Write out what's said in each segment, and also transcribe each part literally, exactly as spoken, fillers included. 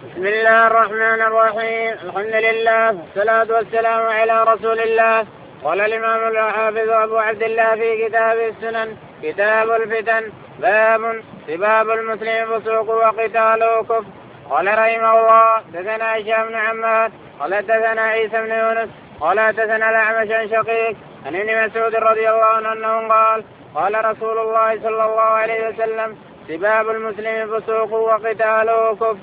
بسم الله الرحمن الرحيم. الحمد لله والصلاة والسلام على رسول الله. قال الإمام الحافظ أبو عبد الله في كتاب السنن كتاب الفتن باب سباب المسلم فسوق وقتاله كفر. قال رحمه الله حدثنا هشام بن عمار قال حدثنا عيسى بن يونس قال حدثنا الأعمش عن شقيق عن ابن مسعود رضي الله عنه أنه قال قال رسول الله صلى الله عليه وسلم سباب المسلم فسوق وقتاله كفر.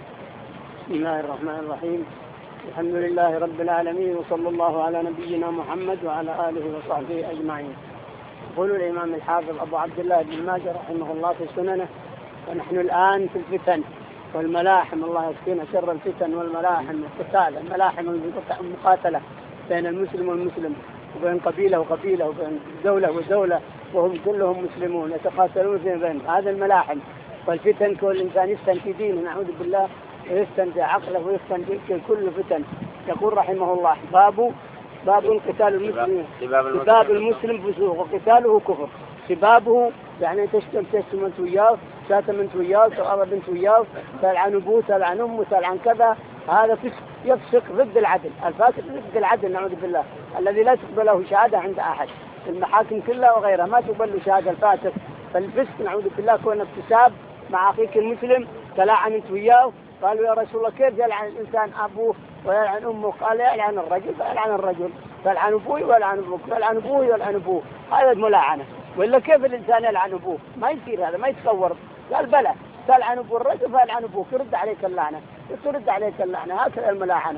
بسم الله الرحمن الرحيم. الحمد لله رب العالمين وصلى الله على نبينا محمد وعلى آله وصحبه أجمعين. يقول الإمام الحافظ أبو عبد الله بن ماجه رحمه الله في سننه ونحن الآن في الفتن والملاحم، الله يكفينا شر الفتن والملاحم والقتال. الملاحم المقاتلة بين المسلم والمسلم وبين قبيلة وقبيلة وبين دولة ودولة وهم كلهم مسلمون يتقاتلون فيما بينهم، هذا الملاحم. والفتن كل إنسان يفتن في دينه نعوذ بالله، ويفتن في عقله ويفتن في كل فتن. يقول رحمه الله باب باب قتال المسلم سباب المسلم فسوق وقتاله كفر. سبابه يعني تشتم تشتم انت وياه، شاتم انت وياه، تقرب انت وياه، تلعن ابوه تلعن امه تلعن كذا، هذا فسق يفسق ضد العدل. الفاسق ضد العدل نعوذ بالله، الذي لا تقبل له شهاده عند احد في المحاكم كلها وغيرها، ما تقبل له شهاده الفاسق. فالفسق نعوذ بالله كون اكتساب مع اخيك المسلم، تلعن انت وياه. قالوا يا رسول الله كيف يلعن الإنسان أبوه ويلعن أمه؟ قال يلعن الرجل فيلعن الرجل، فيلعن أبوي ويلعن أبوك، فيلعن أبوه ويلعن أبوه، هذا ملاعنة. وإلا كيف الإنسان يلعن أبوه؟ ما يصير هذا، ما يتصور. قال بلى تلعن أبو الرجل فيلعن أبوك، يرد عليك اللعنة، ترد عليك اللعنة، هكذا الملاعنة.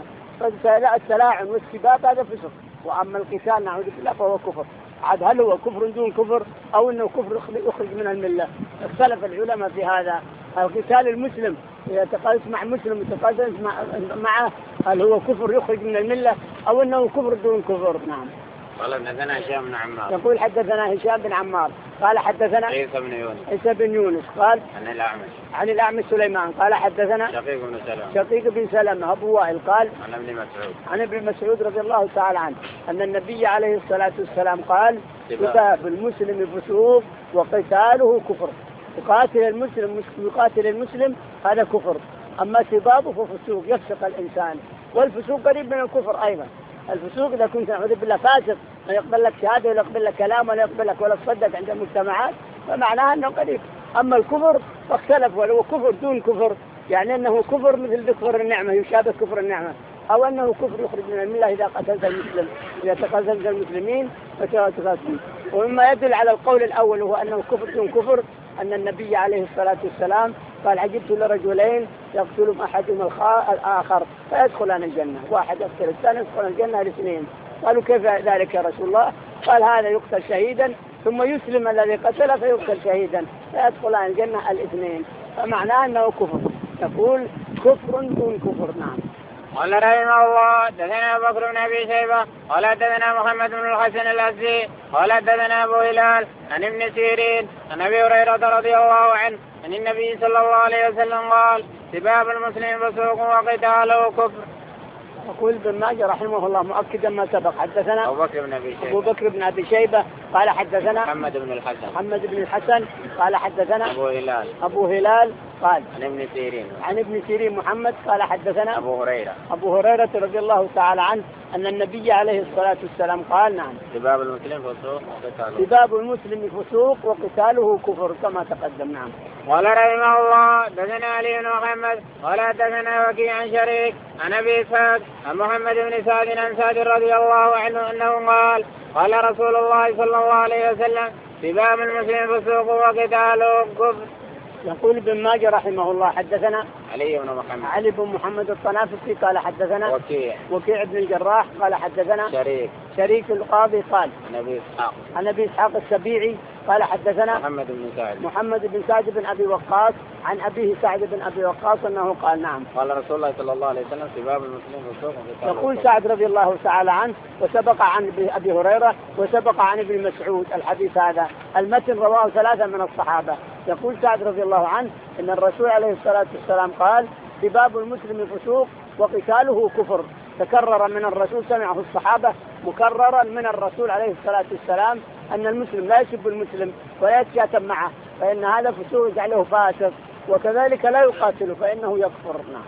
فالتلاعن والسباب هذا فسق. وأما القتال نعوذ بالله فهو كفر. عاد هل هو كفر دون كفر أو أنه كفر يخرج من الملة؟ اختلف العلماء في هذا. القتال المسلم إذا تقاتل مع مسلم وتقاتل معه هل هو كفر يخرج من الملة أو أنه كفر دون كفر؟ نعم. قال حدثنا هشام بن عمار. يقول حدثنا هشام بن عمار قال حدثنا عيسى بن يونس عيسى بن يونس قال عن الأعمش عن الأعمش سليمان قال حدثنا شقيق بن سلمة شقيق بن سلمة أبو وائل قال عن ابن مسعود عن ابن مسعود رضي الله تعالى عنه أن النبي عليه الصلاة والسلام قال سباب المسلم فسوق وقتاله كفر. يقاتل المسلم يقاتل المسلم هذا كفر، أما سبابه ففسوق يفسق الإنسان. والفسوق قريب من الكفر أيضا. الفسوق إذا كنت نعوذ بالله فاسق ما يقبل لك شهادة ولا يقبل لك كلام ولا يقبل لك ولا تصدق عند المجتمعات فمعناها أنه قريب. أما الكفر فاختلف، ولو كفر دون كفر يعني أنه كفر مثل كفر النعمة يشابه كفر النعمة، أو أنه كفر يخرج من الملة إذا قتلت المسلم، إذا تقاتلت المسلمين فتقاتلون. ومما يدل على القول الأول وهو أنه كفر دون كفر أن النبي عليه الصلاة والسلام قال عجبت لرجلين يقتلهم أحدهم الآخر فيدخلان الجنة، واحد يقتل الثاني يدخل الجنة الاثنين. قالوا كيف ذلك يا رسول الله؟ قال هذا يقتل شهيدا ثم يسلم الذي قتله فيقتل شهيدا فيدخلان الجنة الاثنين، فمعناه أنه كفر. يقول كفر دون كفر. نعم. قال رحمه الله حدثنا أبو بكر بن أبي شيبة قال حدثنا محمد بن الحسن الأزدي قال حدثنا أبو هلال عن ابن سيرين عن أبي هريرة رضي الله عنه عن النبي صلى الله عليه وسلم قال سباب المسلم فسوق وقتاله كفر. يقول ابن ماجه رحمه الله مؤكدا ما سبق حدثنا أبو بكر بن أبي شيبة أبو بكر بن أبي شيبة قال حدثنا محمد بن الحسن محمد بن الحسن قال حدثنا أبو هلال أبو هلال قال عن ابن سيرين عن ابن سيرين محمد قال حدثنا أبو هريرة أبو هريرة رضي الله تعالى عنه أن النبي عليه الصلاة والسلام قال نعم سباب المسلم فسوق وقتاله سباب المسلم فسوق وقتاله كفر كما تقدم. نعم. قال رحمه الله دثنا علي بن محمد قال دثنا وكيع عن شريك عن ابي اسحاق عن محمد بن سعد عن سعد رضي الله عنه انه قال قال رسول الله صلى الله عليه وسلم سباب المسلم فسوق وقتاله كفر. يقول ابن ماجه رحمه الله حدثنا علي بن محمد علي بن محمد الطنافسي قال حدثنا وكيع وكيع بن الجراح قال حدثنا شريك شريك القاضي قال عن ابي اسحاق عن ابي اسحاق السبيعي قال حدثنا محمد بن سعد محمد بن سعد بن ابي وقاص عن ابيه سعد بن ابي وقاص انه قال نعم قال رسول الله صلى الله عليه وسلم سباب المسلم فسوق وقتاله. يقول سعد رضي الله تعالى عنه وسبق عن ابي هريره وسبق عن ابن مسعود الحديث هذا، المتن رواه ثلاثه من الصحابه. يقول سعد رضي الله عنه ان الرسول عليه الصلاه والسلام قال سباب المسلم فسوق وقتاله كفر. تكرر من الرسول، سمعه الصحابه مكررا من الرسول عليه الصلاه والسلام ان المسلم لا يسب المسلم ولا يتشاتم معه فان هذا فسوق يجعله فاسق، وكذلك لا يقاتله فانه يكفر. نعم.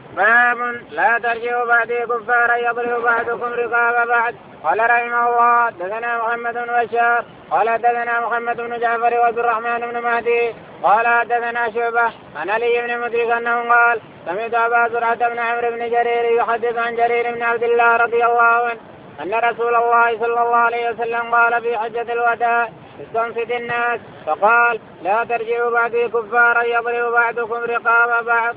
باب لا ترجعوا بعدي كفارا يضرب بعضكم رقاب بعض. قال رحمه الله دثنا محمد بن بشار قال دثنا محمد بن جعفر وعبد الرحمن بن مهدي قال دثنا شعبة عن علي بن مدرك أنه قال سمعت أبا زرعة بن عمرو بن جرير يحدث عن جرير بن عبد الله رضي الله عنه أن رسول الله صلى الله عليه وسلم قال في حجة الوداع استنصت الناس فقال لا ترجعوا بعدي كفارا يضرب بعضكم رقاب بعض.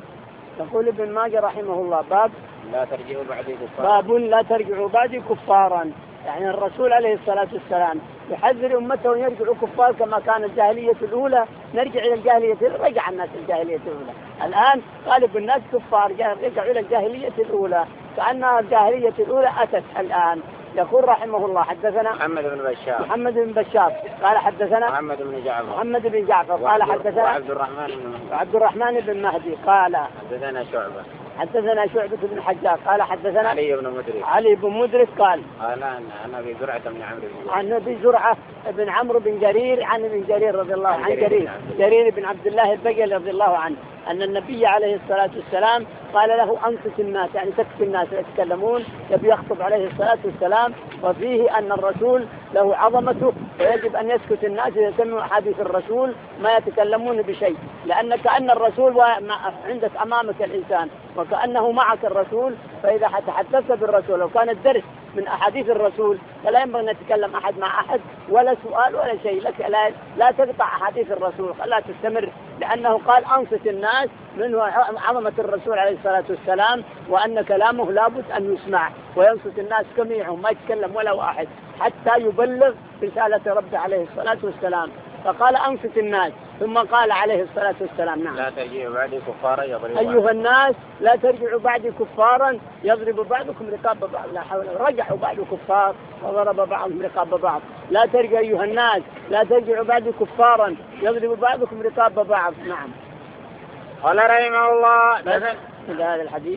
يقول ابن ماجه رحمه الله باب لا ترجعوا بعدي كفارا باب لا ترجعوا بعدي كفارا، يعني الرسول عليه الصلاة والسلام يحذر أمته أن يرجعوا كفار كما كان الجاهلية الأولى. نرجع إلى الجاهلية، رجع الناس الجاهلية الأولى، الآن غالب الناس كفار رجعوا إلى الجاهلية الأولى كأنها الجاهلية الأولى أتت الآن. يقول رحمه الله حدثنا محمد بن بشار محمد بن بشار قال حدثنا محمد بن جعفر محمد بن جعفر قال حدثنا عبد الرحمن بن عبد الرحمن بن مهدي قال حدثنا شعبة حدثنا شعبة بن حجاج قال حدثنا علي بن مدرك علي بن مدرك قال قال عن ابي زرعة بن عمرو عن ابي زرعة بن عمرو بن جرير عن ابن جرير رضي الله عنه عن جرير جرير بن عبد الله البجلي رضي الله عنه أن النبي عليه الصلاة والسلام قال له أنصت الناس، يعني تكفي الناس يتكلمون، يبي يخطب عليه الصلاة والسلام، وفيه أن الرسول له عظمته ويجب أن يسكت الناس إذا سمعوا حديث الرسول ما يتكلمون بشيء، لأن كأن الرسول عندك أمامك الإنسان وكأنه معك الرسول، فإذا تحدثت بالرسول لو كان الدرس من أحاديث الرسول فلا ينبغي أن يتكلم أحد مع أحد ولا سؤال ولا شيء لك، لا, لا تقطع أحاديث الرسول، لا تستمر، لأنه قال أنصت الناس منه عظمة الرسول عليه الصلاة والسلام وأن كلامه لابد أن يسمع، وينصت الناس جميعهم ما يتكلم ولا واحد حتى يبلغ رسالة ربه عليه الصلاة والسلام. فقال أنصت الناس، ثم قال عليه الصلاة والسلام نعم لا ترجعوا بعدي كفارا يضرب أيها الناس لا ترجعوا بعدي كفارا يضرب بعضكم رقاب بعض. لا حول، رجعوا بعض كفار وضرب بعضهم رقاب بعض. لا ترجعوا أيها الناس لا ترجعوا بعدي كفارا يضرب بعضكم رقاب بعض. نعم. قال رحمه الله هذا الحديث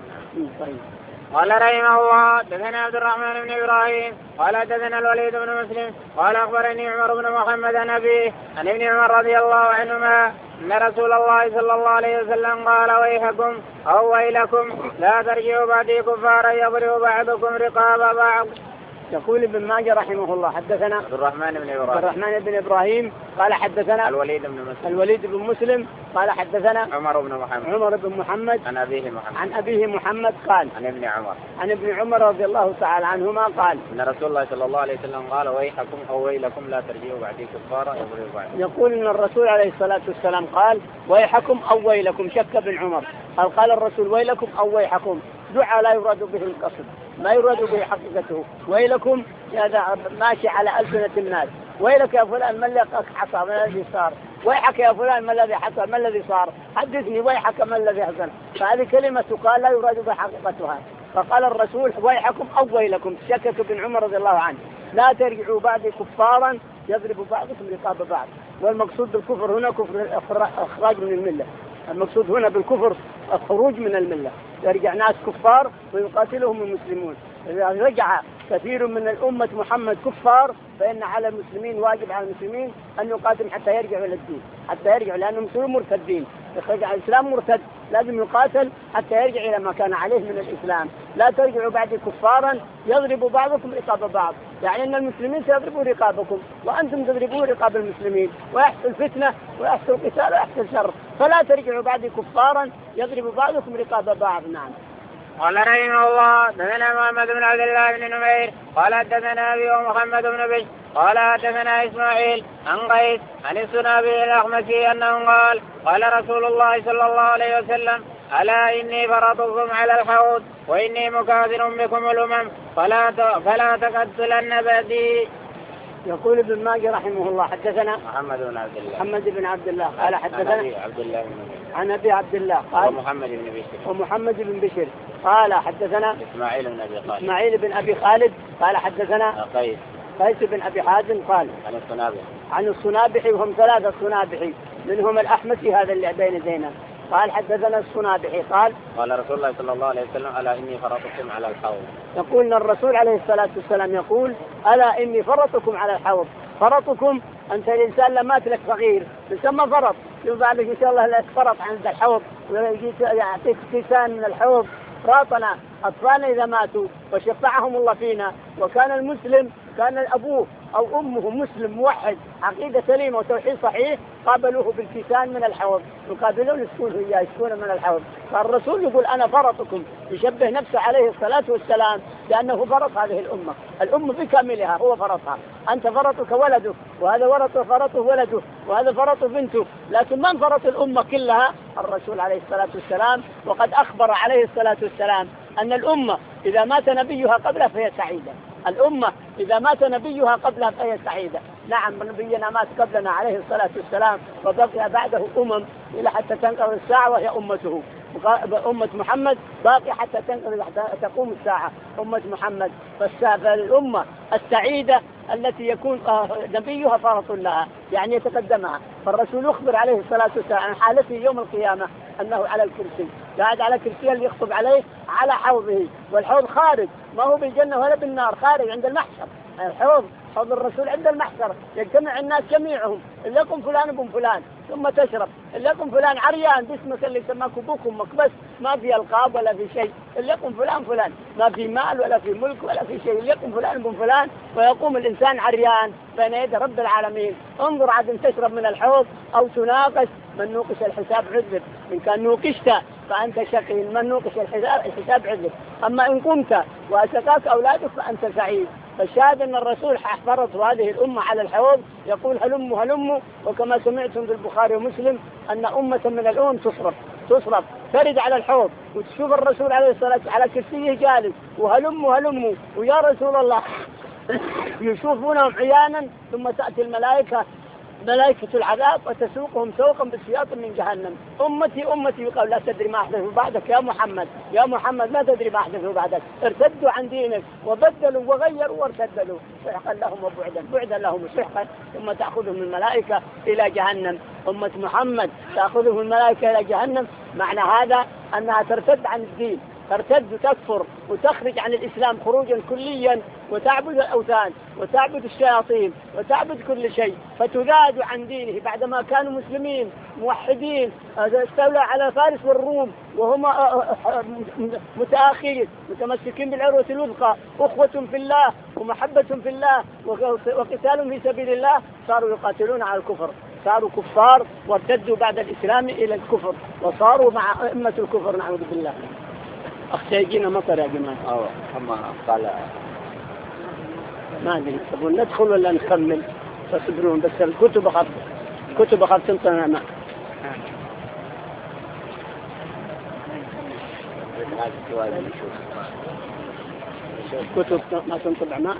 طيب. قال رحمه الله دثنا عبد الرحمن بن إبراهيم قال دثنا الوليد بن مسلم قال أخبرني عمر بن محمد عن أبيه عن ابن عمر رضي الله عنهما أن رسول الله صلى الله عليه وسلم قال ويحكم أو ويلكم لا ترجعوا بعدي كفارا يضرب بعضكم رقاب بعض. يقول ابن ماجه رحمه الله حدثنا عبد الرحمن بن إبراهيم عبد الرحمن بن إبراهيم قال حدثنا الوليد بن مسلم الوليد بن مسلم قال حدثنا عمر بن محمد عمر بن محمد عن أبيه محمد عن أبيه محمد قال عن ابن عمر عن ابن عمر رضي الله تعالى عنهما قال أن رسول الله صلى الله عليه وسلم قال ويحكم أو ويلكم لا ترجعوا بعدي كفارا يضرب بعض. يقول أن الرسول عليه الصلاة والسلام قال ويحكم أو ويلكم، شك ابن عمر قال قال الرسول ويلكم أو ويحكم، دعاء لا يراد به القصد ما يراد به حقيقته. ويلكم هذا ماشي على ألسنة الناس، ويلك يا فلان ما الذي حصل ما الذي صار، ويحك يا فلان ما الذي حصل ما الذي صار، حدثني ويحك ما الذي حصل، فهذه كلمة تقال لا يراد بها حقيقتها. فقال الرسول ويحكم أو ويلكم، شكك ابن عمر رضي الله عنه لا ترجعوا بعد كفارا يضرب بعضكم رقاب بعض. والمقصود بالكفر هنا كفر إخراج من الملة، المقصود هنا بالكفر الخروج من الملة، يرجع ناس كفار ويقاتلهم المسلمون. إذا رجع كثير من الأمة محمد كفار فإن على المسلمين واجب على المسلمين أن يقاتلوا حتى يرجعوا إلى الدين، حتى يرجعوا لأنهم يصيروا مرتدين، يخرج على الإسلام مرتد لازم يقاتل حتى يرجع إلى ما كان عليه من الإسلام. لا ترجعوا بعد كفارا يضرب بعضكم رقاب بعض، يعني أن المسلمين سيضربوا رقابكم وأنتم تضربون رقاب المسلمين ويحصل فتنة ويحصل قتال ويحصل شر، فلا ترجعوا بعد كفارا يضرب بعضكم رقاب بعض. نعم. قال رحمه الله دثنا محمد بن عبد الله بن نمير قال حدثنا أبي ومحمد بن بشر قال حدثنا إسماعيل عن قيس عن السنابي الأخمسي أنه قال قال رسول الله صلى الله عليه وسلم ألا إني فرطكم على الحوض وإني مكاثر بكم الأمم فلا فلا تقتلن بعدي. يقول ابن ماجه رحمه الله حدثنا محمد بن عبد الله محمد بن عبد الله قال حدثنا عن أبي عبد الله بن عن أبي عبد الله قال ومحمد بن بشر ومحمد بن بشر قال حدثنا إسماعيل بن أبي خالد إسماعيل بن أبي خالد قال حدثنا قيس قيس بن أبي حازم قال عن الصنابحي عن الصنابحي وهم ثلاثة صنابحي منهم الأحمسي هذا اللي بين زينب قال حدثنا الصنابحي قال قال رسول الله صلى الله عليه وسلم ألا إني فرطكم على الحوض. يقول أن الرسول عليه الصلاة والسلام يقول ألا إني فرطكم على الحوض. فرطكم أنت الإنسان لما تلك صغير يسمى فرط، بعدك إن شاء الله لا يتفرط عند الحوض ويعطيك كيسان من الحوض. راطنا أطفالنا إذا ماتوا وشفعهم الله فينا، وكان المسلم كان أبوه أو أمه مسلم موحد عقيدة سليمة وتوحيد صحيح قابلوه بالكيسان من الحوض، يقابلون يسكون إياه يسكون من الحوض. فالرسول يقول أنا فرطكم، يشبه نفسه عليه الصلاة والسلام لأنه فرط هذه الأمة، الأمة بكاملها هو فرطها. أنت فرطك ولدك، وهذا ورط فرطه ولده، وهذا فرط بنته، لكن من فرط الأمة كلها؟ الرسول عليه الصلاة والسلام. وقد أخبر عليه الصلاة والسلام أن الأمة إذا مات نبيها قبلها فهي سعيدة. الأمة إذا مات نبيها قبلها فهي سعيدة. نعم نبينا مات قبلنا عليه الصلاة والسلام وبقي بعده أمم إلى حتى تنقضي الساعة وهي أمته. أمة محمد باقي حتى تنقضي حتى تقوم الساعة أمة محمد. فالأمة السعيدة التي يكون نبيها فرط لها يعني يتقدمها. فالرسول يخبر عليه الصلاة والسلام عن حالته يوم القيامة أنه على الكرسي قاعد على كرسي اللي يخطب عليه على حوضه، والحوض خارج ما هو بالجنة ولا بالنار، خارج عند المحشر. الحوض حوض الرسول عند المحشر يجتمع الناس جميعهم، اللي يكون فلان ابن فلان ثم تشرب، اللي يكون فلان عريان باسمك اللي سماك ابوك امك بس ما في القاب ولا في شيء، اللي يكون فلان فلان ما في مال ولا في ملك ولا في شيء، اللي يكون فلان ابن فلان، ويقوم الانسان عريان بين يدي رب العالمين. انظر عاد تشرب من الحوض او تناقش، من نوقش الحساب عذب، ان كان نوقشت فانت شقي، من نوقش الحساب الحساب عذب، اما ان قمت واسقاك اولادك فانت سعيد. فالشاهد ان الرسول فرض هذه الامه على الحوض، يقول هلموا هلموا، وكما سمعتم في البخاري ومسلم ان امه من الامم تصرف تصرف ترد على الحوض، وتشوف الرسول عليه الصلاه والسلام على كرسيه جالس وهلموا هلموا ويا رسول الله يشوفونهم عيانا، ثم تاتي الملائكه ملائكة العذاب وتسوقهم سوقا بسياط من جهنم. أمتي أمتي يقال لا تدري ما أحدثوا بعدك يا محمد يا محمد ما تدري ما أحدثوا بعدك، ارتدوا عن دينك وبدلوا وغيروا وارتدلوا، سحقا لهم وبعدا بعدا لهم سحقا، ثم تأخذهم الملائكة إلى جهنم. أمة محمد تأخذهم الملائكة إلى جهنم، معنى هذا أنها ترتد عن الدين، ترتد وتكفر وتخرج عن الإسلام خروجا كليا، وتعبد الأوثان وتعبد الشياطين وتعبد كل شيء، فتذاد عن دينه بعدما كانوا مسلمين موحدين استولى على فارس والروم وهم متآخرين متمسكين بالعروة الوثقى، أخوة في الله ومحبة في الله وقتال في سبيل الله، صاروا يقاتلون على الكفر، صاروا كفار وارتدوا بعد الإسلام إلى الكفر وصاروا مع أئمة الكفر نعوذ بالله. أخشى يجينا مطر يا جماعة. أوه أما قال ما أدري تبون ندخل ولا نكمل؟ تصبرون بس الكتب أخذ كتب أخذ تنطلع ماء. كتب ما تنطلع ماء.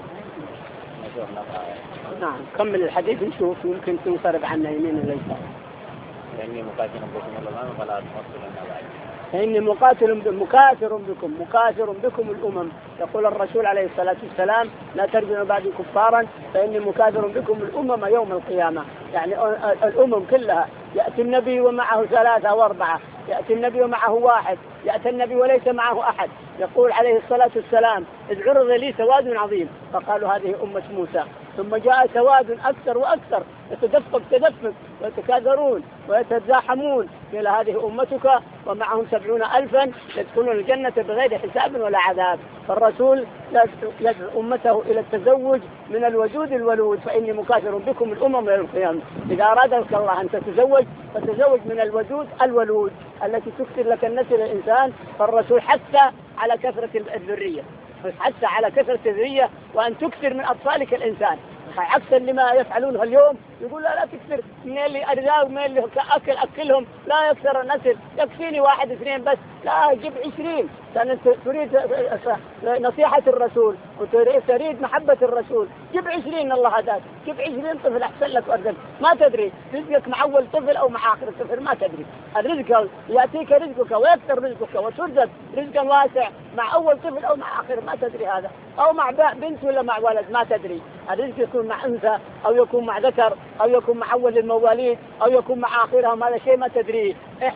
نعم كمل الحديث نشوف يمكن تنصرف عنا يمين ولا يسار. لأني مقاتل بكم الأمم فلا تمثلن بعد. فإني مقاتل مكاثر بكم مكاثر بكم الأمم، يقول الرسول عليه الصلاة والسلام لا ترجعوا بعد كفارا فإني مكاثر بكم الأمم يوم القيامة. يعني الأمم كلها يأتي النبي ومعه ثلاثة وأربعة، يأتي النبي ومعه واحد، يأتي النبي وليس معه أحد. يقول عليه الصلاة والسلام إذ عرض لي سواد عظيم فقالوا هذه أمة موسى، ثم جاء سواد أكثر وأكثر يتدفق تدفق ويتكاثرون ويتزاحمون، قال هذه أمتك ومعهم سبعون ألفا يدخلون الجنة بغير حساب ولا عذاب. فالرسول يدعو أمته إلى التزوج من الوجود الولود، فإني مكاثر بكم الأمم يوم القيامة. إذا أرادك الله أن تتزوج فتزوج من الوجود الولود التي تكثر لك النسل الإنسان. فالرسول حث على كثرة الذرية، حتى على كثرة الذرية وأن تكثر من أطفالك الإنسان، عكسا لما يفعلونه اليوم. يقول لا لا تكثر من اللي أرزاق من اللي أكل أكلهم، لا يكثر النسل، يكفيني واحد اثنين بس، لا جيب عشرين. تريد نصيحة الرسول وتريد محبة الرسول، جيب عشرين الله هداك، جيب عشرين طفل أحسن لك وأرزق. ما تدري رزقك مع أول طفل أو مع آخر طفل، ما تدري. الرزق يأتيك رزقك ويكثر رزقك وترزق رزقا واسع مع أول طفل أو مع آخر، ما تدري هذا، أو مع بنت ولا مع ولد ما تدري. الرزق يكون مع أنثى أو يكون مع ذكر أو يكون مع أول المواليد أو يكون مع آخرهم، هذا شيء ما تدريه.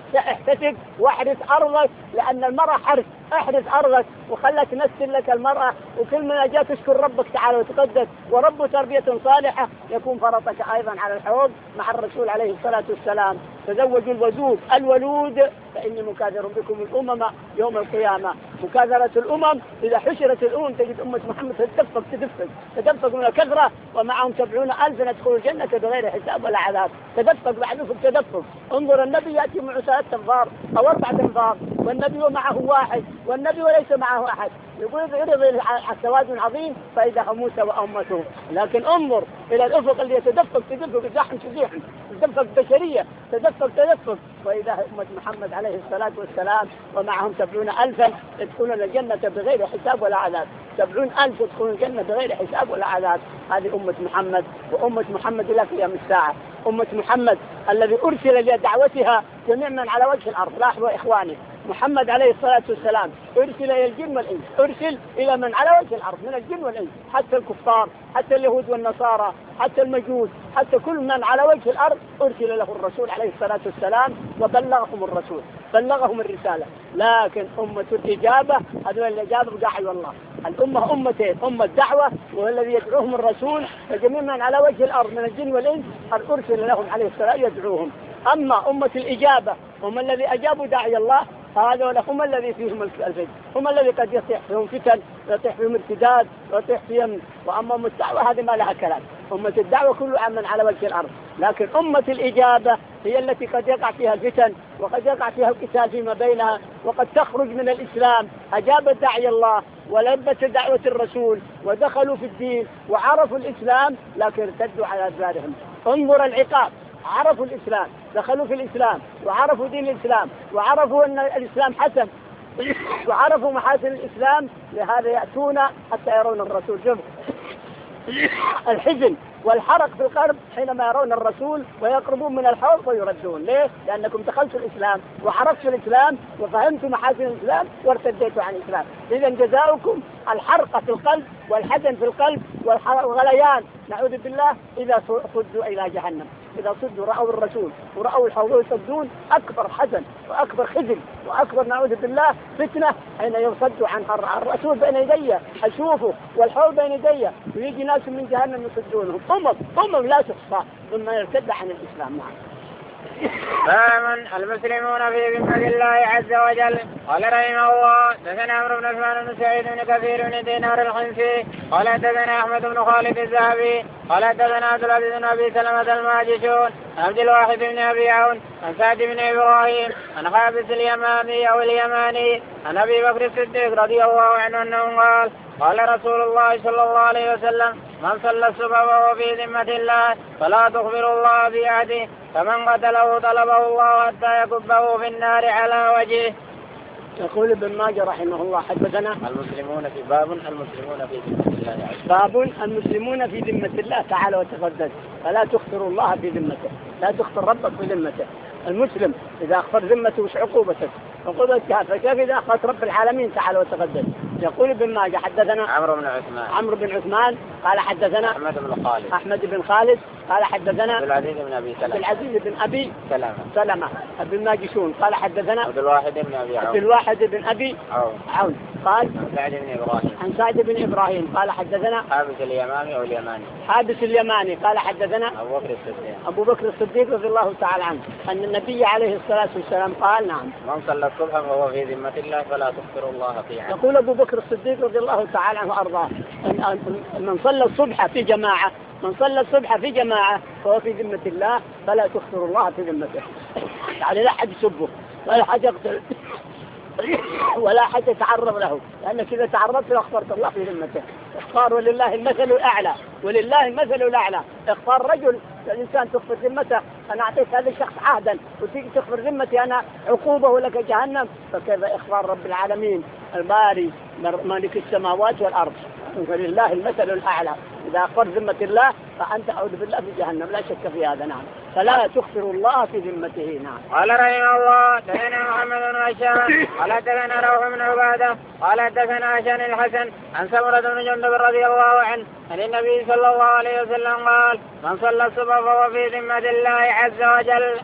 احتسب واحرث أرضك، لأن المرأة حرث. احرث أرضك وخلت تنسل لك المرأة، وكل ما جاء تشكر ربك تعالى وتقدس، ورب تربية صالحة يكون فرطك أيضا على الحوض مع الرسول عليه الصلاة والسلام. تزوجوا الودود الولود فإني مكاثر بكم الأمم يوم القيامة. مكاثرة الأمم، إذا حشرت الأمم تجد أمة محمد تدفق تدفق تدفق من الكثرة، ومعهم سبعون ألفا يدخلوا الجنة بغير حساب ولا عذاب. تدفق بعدهم تدفق. انظر النبي يأتي معه ثلاثة أنفار أو أربعة أنفار، والنبي ومعه واحد، والنبي وليس معه أحد. يقول يرضي السواد عظيم فإذا موسى وأمته. لكن انظر إلى الأفق اللي يتدفق تدفق زحم تزيحم، تدفق بشرية تدفق تدفق، وإذا أمة محمد عليه الصلاة والسلام ومعهم سبعون ألفا يدخلون الجنة بغير حساب ولا عذاب. سبعون ألف يدخلون الجنة بغير حساب ولا عذاب. هذه أمة محمد، وأمة محمد إلى قيام الساعة. أمة محمد الذي أرسل لدعوتها جميع من على وجه الأرض. لاحظوا إخواني، محمد عليه الصلاة والسلام أرسل إلى الجن والإنس، أرسل إلى من على وجه الأرض من الجن والإنس، حتى الكفار، حتى اليهود والنصارى، حتى المجوس، حتى كل من على وجه الأرض أرسل له الرسول عليه الصلاة والسلام وبلغهم الرسول، بلغهم الرسالة. لكن أمة الإجابة هذول الإجابة بقاعد والله. الأمة أمتين، أمة دعوة والذي يدعوهم الرسول، فجميع من على وجه الأرض من الجن والإنس أرسل لهم عليه الصلاة يدعوهم. أما أمة الإجابة هم الذي أجابوا داعي الله، هذول هم الذي فيهم الفتن، هم الذي قد يطيح فيهم فتن، يطيح فيهم ارتداد، يطيح فيهم. وأما أمة الدعوة هذه ما لها كلام. أمة الدعوة كل من على وجه الأرض، لكن أمة الإجابة هي التي قد يقع فيها الفتن، وقد يقع فيها القتال فيما بينها، وقد تخرج من الإسلام. أجابت داعي الله ولبت دعوة الرسول ودخلوا في الدين وعرفوا الإسلام، لكن ارتدوا على أدبارهم. انظر العقاب، عرفوا الإسلام، دخلوا في الإسلام وعرفوا دين الإسلام وعرفوا أن الإسلام حسن وعرفوا محاسن الإسلام، لهذا يأتون حتى يرون الرسول. شوف الحزن والحرق في القلب حينما يرون الرسول ويقربون من الحوض ويردون. ليه؟ لأنكم دخلتوا الإسلام وعرفتوا الإسلام وفهمتوا محاسن الإسلام وارتديتوا عن الإسلام. إذا جزاؤكم الحرق في القلب والحزن في القلب والغليان نعوذ بالله إذا صدوا إلى جهنم. إذا صدوا رأوا الرسول ورأوا الحوض يصدون، أكبر حزن وأكبر خزي وأكبر نعوذ بالله فتنة حين يصدوا عن الرسول بين يديه، أشوفه والحوض بين يديه، ويجي ناس من جهنم يصدونهم. أمم أمم لا تحصى ثم يرتد عن الإسلام. نعم. فمن المسلمون في ذمة الله عز وجل. قال رحمه الله دثنا عمرو بن عثمان بن سعيد بن كثير بن دينار الحنفي قال دثنا أحمد بن خالد الذهبي قال دثنا عبد العزيز بن أبي سلمة الماجشون عبد الواحد بن أبي عون عن سعد بن إبراهيم عن حابس اليمامي أو اليماني عن أبي بكر الصديق رضي الله عنه أنه قال قال رسول الله صلى الله عليه وسلم من صلى الصبح وهو في ذمة الله فلا تخبر الله بأحد، فمن قتله طلبه الله حتى يكبه في النار على وجهه. يقول ابن ماجه رحمه الله حدثنا المسلمون في باب المسلمون في ذمة الله باب المسلمون في ذمة الله تعالى وتقدس، فلا تخسر الله في ذمته، لا تخسر ربك في ذمته. المسلم إذا أخفر ذمته وش عقوبته؟ عقوبته فكيف إذا أخفرت رب العالمين تعالى وتقدس. يقول ابن ماجه حدثنا عمرو بن عثمان عمرو بن عثمان قال حدثنا أحمد بن خالد أحمد بن خالد قال حدثنا عبد العزيز بن أبي سلمة عبد العزيز بن أبي سلمة سلمة ابن ماجشون قال حدثنا عبد الواحد بن أبي عون عبد الواحد بن أبي عون عون قال عن سعد بن إبراهيم عن سعد بن إبراهيم قال حدثنا حابس اليمامي أو اليماني حابس اليماني قال حدثنا أبو بكر الصديق أبو بكر الصديق رضي الله تعالى عنه أن النبي عليه الصلاة والسلام قال نعم من صلى الصبح وهو في ذمة الله فلا تخسر الله فيها. يقول أبو بكر الصديق رضي الله تعالى عنه وأرضاه من صلى الصبح في جماعة من صلى الصبح في جماعة فهو في ذمة الله فلا تخسر الله في ذمته. يعني لا حد يسبه ولا حد يقتل ولا حد يتعرض له، لأنك إذا تعرضت له أخبرت الله في ذمته. اختار ولله المثل الأعلى، ولله المثل الأعلى. اختار رجل الإنسان تخفر ذمته، أنا أعطيك هذا الشخص عهدا وتيجي تخفر ذمتي أنا عقوبة لك جهنم، فكيف إخبار رب العالمين الباري مالك السماوات والأرض. ولله المثل الأعلى. إذا أخبر ذمة الله فأنت أعوذ بالله في جهنم لا شك في هذا. نعم. فلا تخسر الله في ذمته. نعم. قال رحمه الله دثنا محمد بن هشام قال دثنا روح بن عباده قال دثنا هشام الحسن عن سمرة بن جندب رضي الله عنه عن النبي صلى الله عليه وسلم قال من صلى الصبح فهو في ذمة الله عز وجل.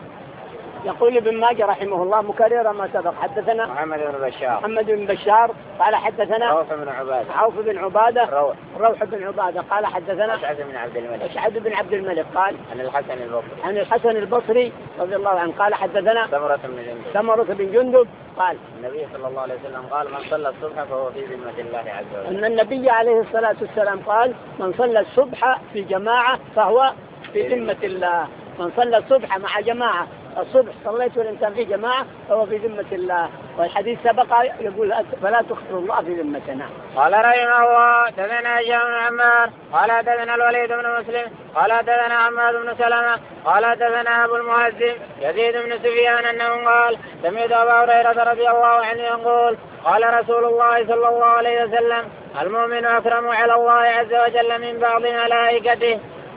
يقول ابن ماجه رحمه الله مكررا ما سبق. حدثنا محمد بن بشار محمد بن بشار قال حدثنا عوف بن عباده عوف بن عباده روح روح بن عباده قال حدثنا أسعد بن عبد الملك أسعد بن عبد الملك قال عن الحسن البصري عن الحسن البصري رضي الله عنه قال حدثنا سمرة بن جندب سمرة بن جندب قال النبي صلى الله عليه وسلم قال من صلى الصبح فهو في ذمة الله عز وجل. أن النبي عليه الصلاة والسلام قال من صلى الصبح في جماعة فهو في ذمة الله. من صلى الصبح مع جماعة الصبح صليت والإنسان في جماعة فهو في ذمة الله. والحديث سبق يقول فلا تخسر الله في ذمتنا. قال رحمه الله دثنا هشام بن عمار قال دثنا الوليد بن مسلم قال دثنا عماد بن سلمة قال دثنا أبو المهذب يزيد بن سفيان أنه قال سمعت أبا هريرة رضي الله عنه يقول قال رسول الله صلى الله عليه وسلم المؤمن أكرم على الله عز وجل من بعض ملائكته.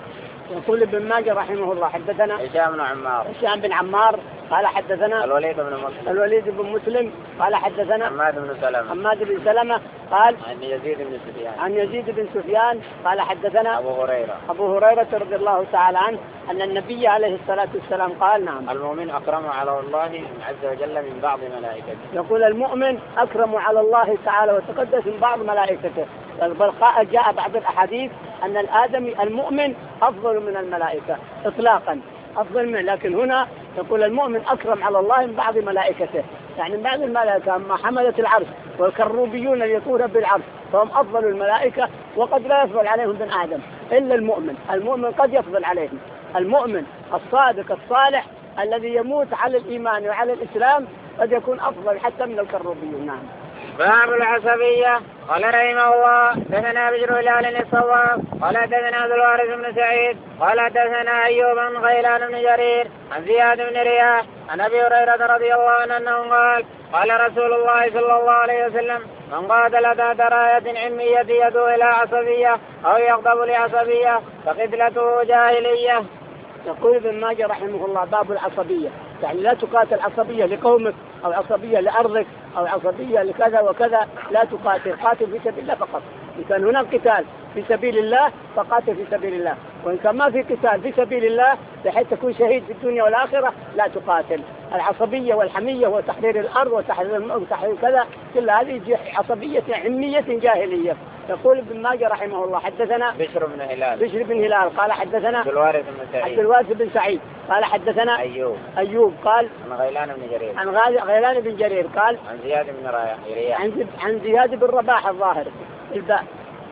يقول ابن ماجه رحمه الله حدثنا هشام بن عمار هشام بن عمار قال حدثنا الوليد بن مسلم الوليد بن مسلم قال حدثنا عماد بن سلمة عماد بن سلمة قال عن يزيد بن سفيان عن يزيد بن سفيان قال حدثنا أبو هريرة أبو هريرة رضي الله تعالى عنه أن النبي عليه الصلاة والسلام قال نعم المؤمن أكرم على الله عز وجل من بعض ملائكته. يقول المؤمن أكرم على الله تعالى وتقدس من بعض ملائكته. بل جاء بعض الأحاديث أن الآدمي المؤمن أفضل من الملائكة إطلاقا أفضل منه. لكن هنا يقول المؤمن أكرم على الله من بعض ملائكته يعني بعض الملائكة أما حملة العرش والكروبيون اللي يطورون بالعرش فهم أفضل الملائكة وقد لا يفضل عليهم بن آدم إلا المؤمن. المؤمن قد يفضل عليهم. المؤمن الصادق الصالح الذي يموت على الإيمان وعلى الإسلام قد يكون أفضل حتى من الكروبيون. نعم. باب العصبية. قال رحمه الله دثنا بشر هلال الصواب قال دثنا عبد الوارث بن سعيد قال دثنا أيوب بن غيلان بن جرير عن زياد بن رياح عن أبي هريرة رضي الله عنه أنه قال قال رسول الله صلى الله عليه وسلم من قاتل ذات راية عمية يدعو إلى عصبية أو يغضب لعصبية فقتلته جاهلية. يقول ابن ماجه رحمه الله باب العصبية يعني لا تقاتل عصبية لقومك أو عصبية لأرضك أو عصبية لكذا وكذا لا تقاتل. قاتل في سبيل الله فقط. إن كان هناك قتال في سبيل الله فقاتل في سبيل الله وإن كان ما في قتال في سبيل الله بحيث تكون شهيد في الدنيا والآخرة لا تقاتل. العصبية والحمية وتحرير الأرض وتحرير الماء وتحرير كذا كل هذه عصبية عمية جاهلية. يقول ابن ماجه رحمه الله حدثنا بشر بن هلال بشر بن هلال قال حدثنا عبد الوارث بن سعيد عبد الوارث بن سعيد قال حدثنا أيوب أيوب قال عن غيلان بن جرير عن غيلان بن جرير قال عن زياد بن رياح عن عن زياد بن رباح الظاهر الباء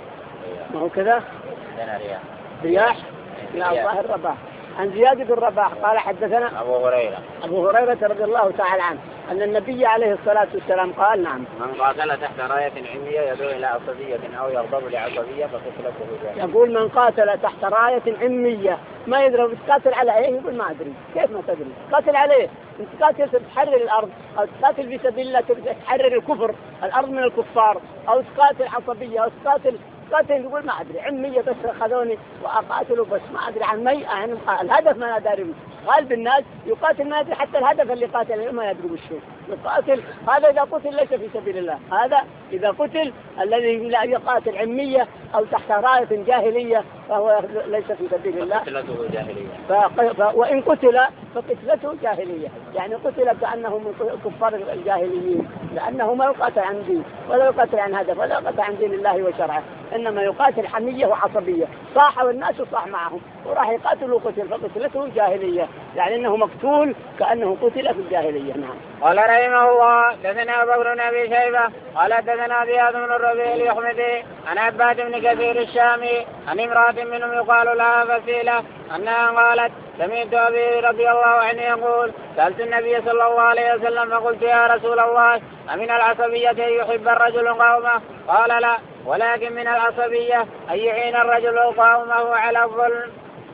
ما هو كذا رياح رياح يا الظاهر رباح عن زياد بن رباح قال حدثنا أبو هريرة أبو هريرة رضي الله تعالى عنه أن النبي عليه الصلاة والسلام قال نعم من قاتل تحت راية عمية يدعو إلى عصبية أو يغضب لعصبية فقتلته جاهلية. يقول من قاتل تحت راية عمية ما يدري بتقاتل على ايه يقول ما أدري كيف ما تدري قاتل عليه انت قاتل تحرر الأرض أو تقاتل في سبيل الله تحرر الكفر الأرض من الكفار أو تقاتل عصبية أو تقاتل قاتل يقول ما أدري عمية بس خذوني وأقاتلوا بس ما أدري عن مي عن الهدف ما أدري. غالب الناس يقاتل ما أدري حتى الهدف اللي قاتل ما يدري وشو يقاتل. هذا إذا قتل ليس في سبيل الله. هذا إذا قتل الذي لا يقاتل عمية أو تحت راية جاهلية فهو ليس في سبيل الله. فقتلته جاهلية. ف... ف... وإن قتل فقتلته جاهلية يعني قتل كأنه من كفار الجاهليين لأنه ما يقاتل عن دين ولا يقاتل عن هدف ولا يقاتل عن دين الله وشرعه إنما يقاتل حمية وعصبية. صاح والناس صاح معهم وراح يقاتل وقتل فقتلته جاهلية يعني أنه مقتول كأنه قتل في الجاهلية. نعم. قال رحمه الله دثنا أبو بكر بن أبي شيبة قال دثنا زياد بن الربيع اليحمدي عن عباد بن كثير الشامي عن امرأة منهم يقال لها فسيلة أنها قالت سمعت أبي رضي الله عنه يقول سألت النبي صلى الله عليه وسلم فقلت يا رسول الله أمن العصبية أن يحب الرجل قومه قال لا ولكن من العصبية أن يعين الرجل قومه على الظلم.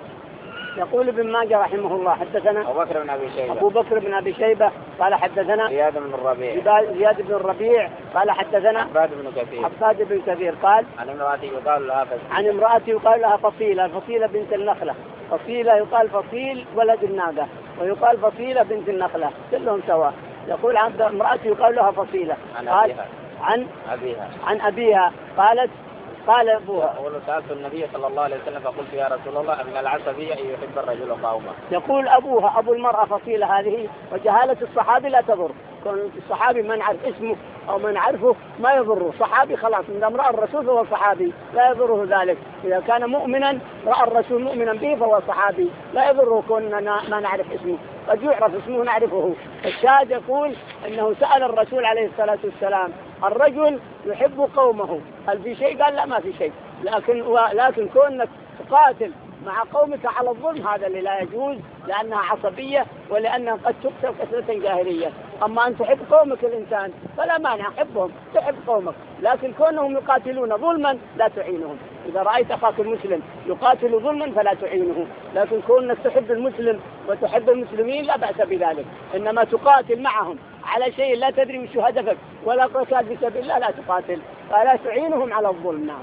يقول ابن ماجه رحمه الله حدثنا أبو بكر بن أبي شيبة أبو بكر بن أبي شيبة قال حدثنا زياد بن الربيع زياد بن الربيع قال حدثنا عباد بن كثير عباد بن كثير قال عن امرأة يقال لها فصيلة عن امرأة يقال لها فصيلة فصيلة بنت النخلة فصيلة يقال فصيل ولد الناقة، ويقال فصيلة بنت النخلة، كلهم سواء. يقول عن امرأة يقال لها فصيلة عن أبيها عن أبيها عن أبيها قالت قال أبوها يقول سألت النبي صلى الله عليه وسلم فقلت يا رسول الله أن العصبية أن يحب الرجل قومه. يقول أبوها أبو المرأة فصيلة هذه، وجهالة الصحابي لا تضر، كون الصحابي من عرف اسمه أو من عرفه ما يضره، صحابي خلاص من امرأة الرسول فهو صحابي لا يضره ذلك، إذا كان مؤمنا رأى الرسول مؤمنا به فهو صحابي لا يضره كوننا ما نعرف اسمه، قد يعرف اسمه نعرفه. الشاهد يقول أنه سأل الرسول عليه الصلاة والسلام الرجل يحب قومه هل في شيء؟ قال لا ما في شيء، لكن لكن كونك تقاتل مع قومك على الظلم هذا اللي لا يجوز، لأنها عصبية ولأنها قد تقتل قتلة جاهلية. أما أن تحب قومك الإنسان فلا مانع، حبهم تحب قومك، لكن كونهم يقاتلون ظلما لا تعينهم. إذا رأيت أخاك المسلم يقاتل ظلما فلا تعينه، لكن كونك تحب المسلم وتحب المسلمين لا بأس بذلك، إنما تقاتل معهم على شيء لا تدري وش هدفك ولا قتال في سبيل الله لا تقاتل، فلا تعينهم على الظلم. نعم.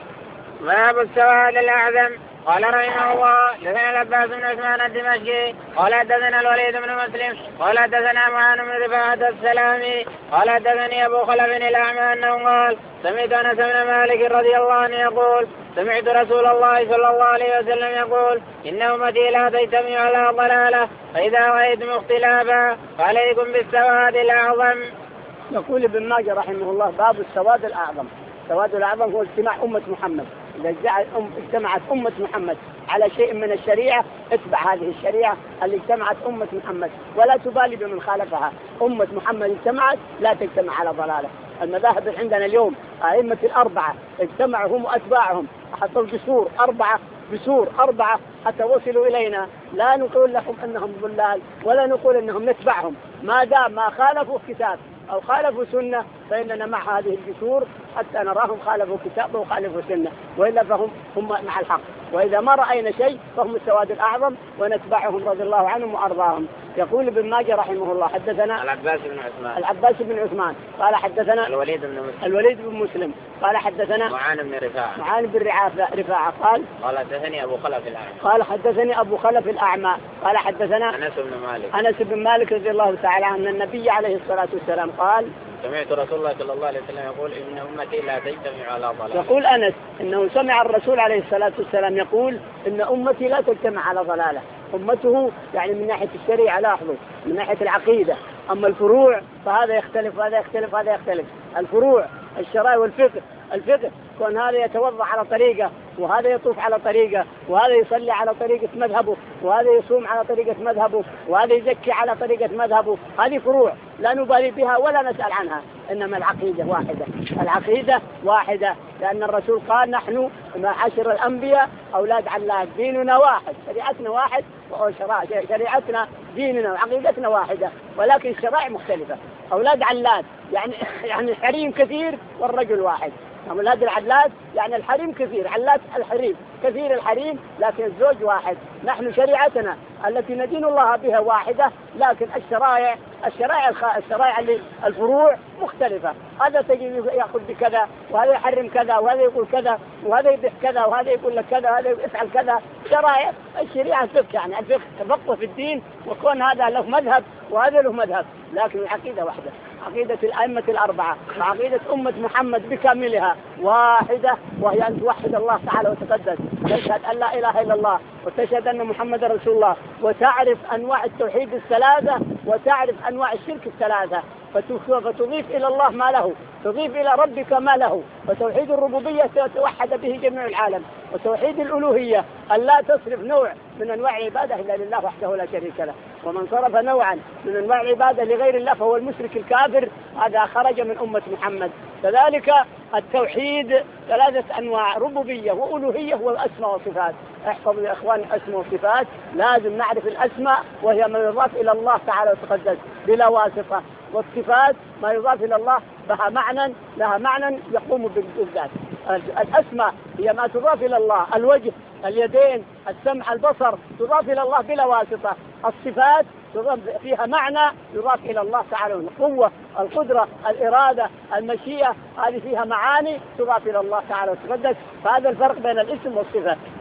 باب السواد الأعظم. قال رحمه الله حدثنا العباس بن عثمان الدمشقي قال حدثنا الوليد بن مسلم قال حدثنا معان بن رفاعة السلامي قال حدثني أبو خلف الأعمى أنه قال سمعت أنس بن مالك رضي الله عنه يقول سمعت رسول الله صلى الله عليه وسلم يقول إن أمتي لا تجتمع على ضلالة فإذا رأيتم اختلافا فعليكم بالسواد الأعظم. يقول ابن ماجه رحمه الله باب السواد الأعظم. السواد الأعظم هو اجتماع أمة محمد، إذا اجتمعت أمة محمد على شيء من الشريعة اتبع هذه الشريعة اللي اجتمعت أمة محمد ولا تبالي بمن خالفها. أمة محمد اجتمعت لا تجتمع على ضلالة. المذاهب عندنا اليوم أئمة الأربعة اجتمعوا هم وأتباعهم، حطوا جسور أربعة جسور أربعة حتى وصلوا إلينا، لا نقول لهم أنهم ضلال ولا نقول أنهم نتبعهم، ما دام ما خالفوا كتاب أو خالفوا سنة فإننا مع هذه الجسور حتى نراهم خالفوا كتاب وخالفوا سنة، وإلا فهم هم مع الحق، وإذا ما رأينا شيء فهم السواد الأعظم ونتبعهم رضي الله عنهم وأرضاهم. يقول ابن ماجه رحمه الله حدثنا العباس بن عثمان العباس بن عثمان قال حدثنا الوليد بن مسلم الوليد بن مسلم قال حدثنا معان بن رفاعة معان بن رفاعة قال قال حدثني أبو خلف الأعمى قال حدثني أبو خلف الأعمى قال حدثنا أنس بن مالك أنس بن مالك رضي الله تعالى عنه أن النبي عليه الصلاة والسلام قال سمعت رسول الله صلى الله عليه وسلم يقول إن أمتي لا تجتمع على ضلالة. يقول أنس إنه سمع الرسول عليه الصلاة والسلام يقول إن أمتي لا تجتمع على ضلالة. أمته يعني من ناحية الشريعة لاحظوا من ناحية العقيدة، أما الفروع فهذا يختلف وهذا يختلف وهذا يختلف. الفروع الشرائع والفقه، الفقه كون هذا يتوضأ على طريقة وهذا يطوف على طريقة وهذا يصلي على طريقة مذهبه وهذا يصوم على طريقة مذهبه وهذا يزكي على طريقة مذهبه، هذه فروع لا نبالي بها ولا نسأل عنها، إنما العقيدة واحدة. العقيدة واحدة لأن الرسول قال نحن معاشر الأنبياء أولاد علات، ديننا واحد، شريعتنا واحد، شريعتنا ديننا وعقيدتنا واحدة، ولكن الشرائع مختلفة. أولاد علات يعني يعني الحريم كثير والرجل واحد، أولاد العلات يعني الحريم كثير، علات الحريم كثير الحريم لكن الزوج واحد. نحن شريعتنا التي ندين الله بها واحدة، لكن الشرائع الشرائع الشرائع اللي الفروع مختلفة، هذا تجي يأخذ بكذا وهذا يحرم كذا وهذا يقول كذا وهذا يبيح كذا وهذا يقول لك كذا وهذا يفعل كذا. شرائع الشريعة الفقه يعني الفقه تفقه في الدين، وكون هذا له مذهب وهذا له مذهب، لكن العقيدة واحدة، عقيدة الأئمة الأربعة وعقيدة أمة محمد بكاملها واحدة، وهي أن توحد الله تعالى وتقدس، تشهد أن لا إله إلا الله وتشهد أن محمد رسول الله، وتعرف أنواع التوحيد الثلاثة وتعرف أنواع الشرك الثلاثة، فتضيف إلى الله ما له، تضيف إلى ربك ما له. فتوحيد الربوبية توحد به جميع العالم، وتوحيد الألوهية أن لا تصرف نوع من أنواع العبادة إلا لله وحده لا شريك له، ومن صرف نوعا من أنواع العبادة لغير الله فهو المشرك الكافر، هذا خرج من أمة محمد. كذلك التوحيد ثلاثة أنواع، ربوبية وألوهية والأسماء والصفات. احفظوا يا إخوان الأسماء والصفات، لازم نعرف الأسماء وهي ما يضاف إلى الله تعالى وتقدس بلا واسطة، والصفات ما يضاف إلى الله لها معنى لها معنى يقوم بالذات. الأسماء هي ما تضاف إلى الله، الوجه، اليدين، السمع، البصر تضاف إلى الله بلا واسطة. الصفات تضاف فيها معنى يضاف إلى الله تعالى، القوة، القدرة، الإرادة، المشيئة، هذه فيها معاني تضاف إلى الله تعالى وتقدس. فهذا الفرق بين الاسم والصفة.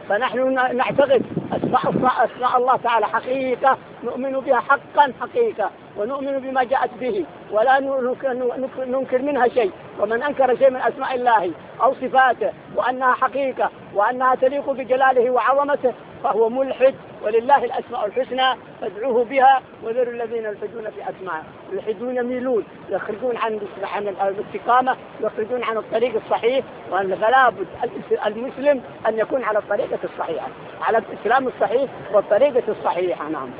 فنحن نعتقد أسماء, أسماء الله تعالى حقيقة نؤمن بها حقا حقيقة، ونؤمن بما جاءت به ولا ننكر منها شيء. ومن أنكر شيء من أسماء الله أو صفاته وأنها حقيقة وأنها تليق بجلاله وعظمته فهو ملحد. ولله الأسماء الحسنى فادعوه بها وذروا الذين يلحدون في أسماءه. يلحدون يميلون يخرجون عن عن الاستقامة، يخرجون عن الطريق الصحيح. فلا بد المسلم أن يكون على الطريقة الصحيحة، على الإسلام الصحيح والطريقة الصحيحة. نعم.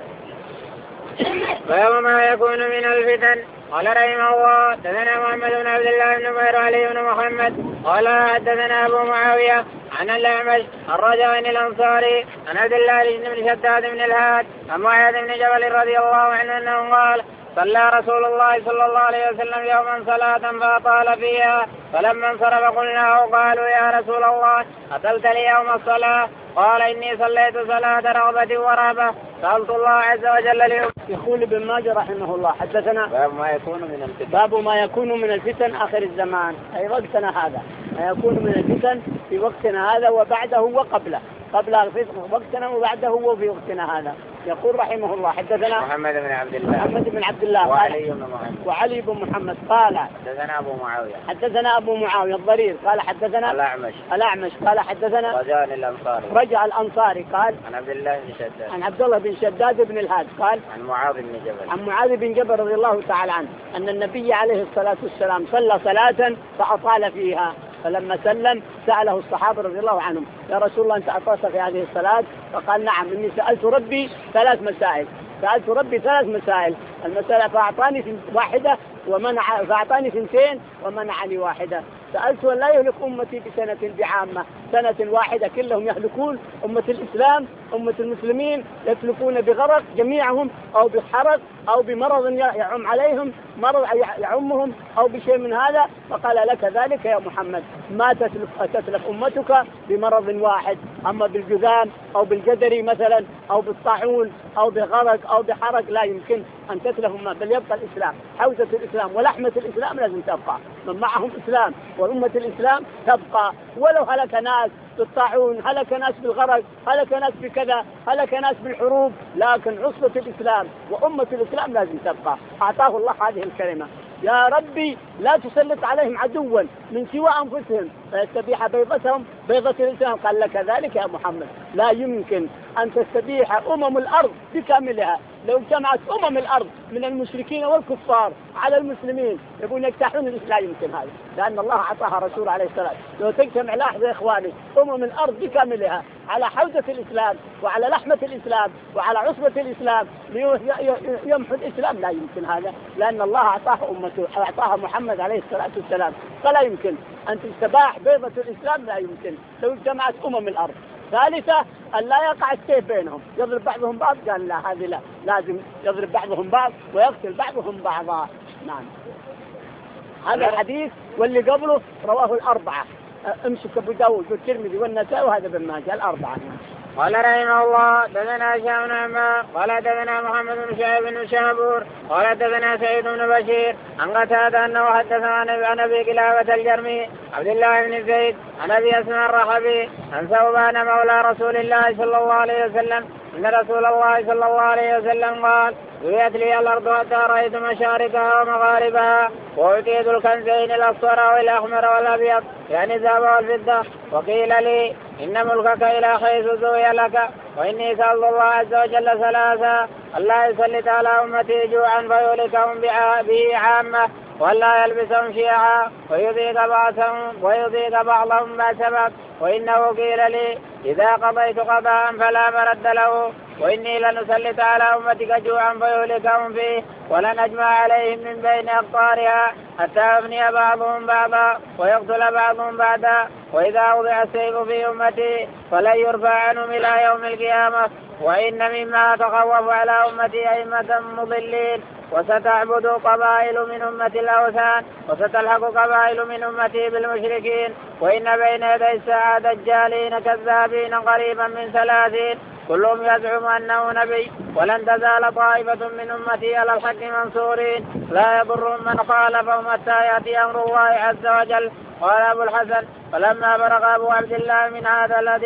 باب ما يكون من الفتن. قال رحمه الله حدثنا محمد بن عبد الله بن نمير وعلي بن محمد قال حدثنا ابو معاويه عن الاعمش الرجاء الانصاري عن عبد الله بن شداد بن الهاد عن معاذ بن جبل رضي الله عنه انه قال صلى رسول الله صلى الله عليه وسلم يوما صلاة فأطال فيها فلما انصرف قلنا قالوا يا رسول الله أطلت لي يوم الصلاة؟ قال إني صليت صلاة رغبة ورهبة سألت الله عز وجل لي. يقول ابن ماجه رحمه الله حدثنا باب ما يكون من الفتن. باب ما يكون من الفتن آخر الزمان، أي وقتنا هذا، ما يكون من الفتن في وقتنا هذا وبعده وقبله، قبل وقتنا وبعده وفي وقتنا هذا. يقول رحمه الله حدثنا محمد بن عبد الله محمد بن عبد الله وعلي بن محمد وعلي بن محمد قال حدثنا أبو معاوية حدثنا أبو معاوية الضرير قال حدثنا الأعمش الأعمش قال حدثنا رجاء الأنصاري رجع الأنصاري قال عن عبد الله بن شداد عن عبد الله بن شداد بن الهاد قال عن معاذ بن جبل عن معاذ بن جبل رضي الله تعالى عنه أن النبي عليه الصلاة والسلام صلى صلاة فأطال فيها، فلما سلم سأله الصحابة رضي الله عنهم يا رسول الله أنت أطلت في هذه الصلاة؟ فقال نعم إني سألت ربي ثلاث مسائل سألت ربي ثلاث مسائل المسألة فأعطاني واحدة ومنع فأعطاني ثنتين ومنعني واحدة. سألت أن لا يهلك أمتي بسنة بعامة، سنة واحدة كلهم يهلكون، أمة الإسلام أمة المسلمين يهلكون بغرق جميعهم أو بحرق أو بمرض يعم عليهم مرض يعمهم أو بشيء من هذا. فقال لك ذلك يا محمد ما تتلف, تتلف أمتك بمرض واحد، أما بالجذام أو بالجدري مثلا أو بالطاعون أو بغرق أو بحرق لا يمكن أن تتلف أمة، بل يبقى الإسلام، حوزة الإسلام ولحمة الإسلام لازم تبقى، من معهم إسلام وأمة الإسلام تبقى، ولو هلك ناس بالطاعون، هلك ناس بالغرق، هلك ناس بكذا، هلك ناس بالحروب، لكن عصبة الإسلام وأمة الإسلام لازم تبقى. أعطاه الله هذه الكلمة يا ربي لا تسلط عليهم عدوا من سوى أنفسهم فيستبيح بيضتهم بيضة الإسلام. قال لك ذلك يا محمد لا يمكن أن تستبيح أمم الأرض بكاملها. لو اجتمعت أمم الأرض من المشركين والكفار على المسلمين يقول يجتاحون لا يمكن هذا، لأن الله أعطاها رسول عليه السلام. لو تجتمع لاحظ يا إخواني أمم الأرض بكاملها على حوزة الإسلام وعلى لحمة الإسلام وعلى عصبة الإسلام ليمحو الإسلام لا يمكن هذا، لأن الله أعطاها أمته أعطاها محمد عليه الصلاة والسلام، فلا يمكن أن تستباح بيضة الإسلام لا يمكن لو اجتمعت أمم الأرض. ثالثة أن لا يقع السيف بينهم يضرب بعضهم بعض، قال لا هذه لا، لازم يضرب بعضهم بعض ويقتل بعضهم بعضا. نعم هذا الحديث واللي قبله رواه الأربعة، امسك أبو داود والترمذي والنسائي وهذا ابن ماجه الأربعة. قال رحمه الله دثنا هشام بن عمار قال دثنا محمد بن شهاب بن شهبور قال دثنا سعيد بن بشير عن قتادة أنه حدث عن أبي كلابة الجرمي عبد الله بن زيد عن أبي أسماء الرحبي عن ثوبان مولى رسول الله صلى الله عليه وسلم أن رسول الله صلى الله عليه وسلم قال زويت لي الأرض حتى رأيت مشارقها ومغاربها وأعطيت الكنزين الأصفر والأحمر والأبيض يعني الذهب والفضة وقيل لي إن ملكك إلى حيث زوي لك وإني سألت الله عز وجل ثلاثة ألا يسلط على أمتي جوعا فيهلكهم به عامة ولا يلبسهم شيعا ويذيق بعضهم ويذيق بعضهم ما سبق وإنه قيل لي إذا قضيت قضاء فلا مرد له وإني لنسلط على أمتك جوعا فيهلكهم فيه ولنجمع عليهم من بين أقطارها حتى يفني بعضهم بعضا ويقتل بعضهم بعضا وإذا وضع السيف في أمتي فلن يرفع عنهم إلى يوم القيامة وإن مما تخوف على أمتي أئمة مضلين وستعبد قبائل من أمة الأوثان وستلحق قبائل من أمتي بالمشركين وإن بين يدي الساعة دجالين كذابين قريبا من ثلاثين كلهم يزعم أنه نبي ولن تزال طائفة من أمتي على الحق منصورين لا يضرهم من خالفهم حتى يأتي أمر الله عز وجل. قال أبو الحسن فلما برغ أبو عبد الله من هذا الحديث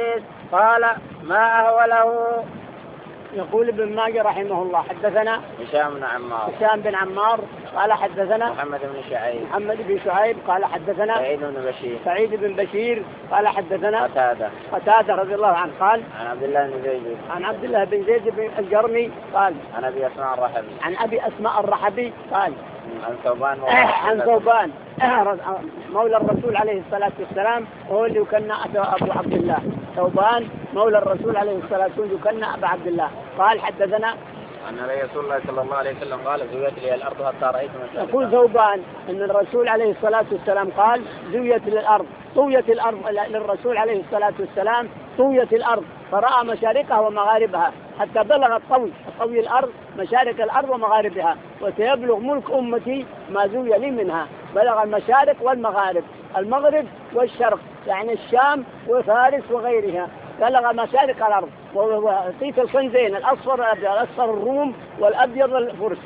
قال ما أهوله. يقول ابن ماجه رحمه الله حدثنا هشام بن عمار هشام بن عمار قال حدثنا محمد بن شعيب محمد بن شعيب قال حدثنا سعيد بن بشير سعيد بن بشير قال حدثنا قتادة قتادة رضي الله عنه قال عن عبد الله بن زيد عن عبد الله بن زيد بن الجرمي قال عن أبي أسماء الرحبي عن أبي أسماء الرحبي قال عن ثوبان عن ثوبان مولى الرسول عليه الصلاة والسلام هو اللي يكنى أبو عبد الله. ثوبان مولى الرسول عليه الصلاة والسلام يكنى أبو عبد الله. قال حدثنا أن رسول الله صلى الله عليه وسلم قال زويت لي الأرض حتى رأيت مشارقها. يقول ثوبان أن الرسول عليه الصلاة والسلام قال زويت للأرض طويت الأرض للرسول عليه الصلاة والسلام طويت الأرض فرأى مشارقها ومغاربها حتى بلغ الطوي طوي الأرض مشارق الأرض ومغاربها وسيبلغ ملك أمتي ما زوي لي منها. بلغ المشارق والمغارب المغرب والشرق يعني الشام وفارس وغيرها. بلغ مشارق الأرض وأعطيت الكنزين الأصفر والأبيض الأصفر الروم والأبيض الفرس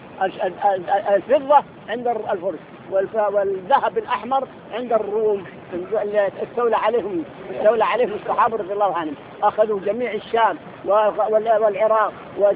الفضة عند الفرس والذهب الأحمر عند الروم استولى عليهم استولى عليهم الصحابة رضي الله عنهم. أخذوا جميع الشام والعراق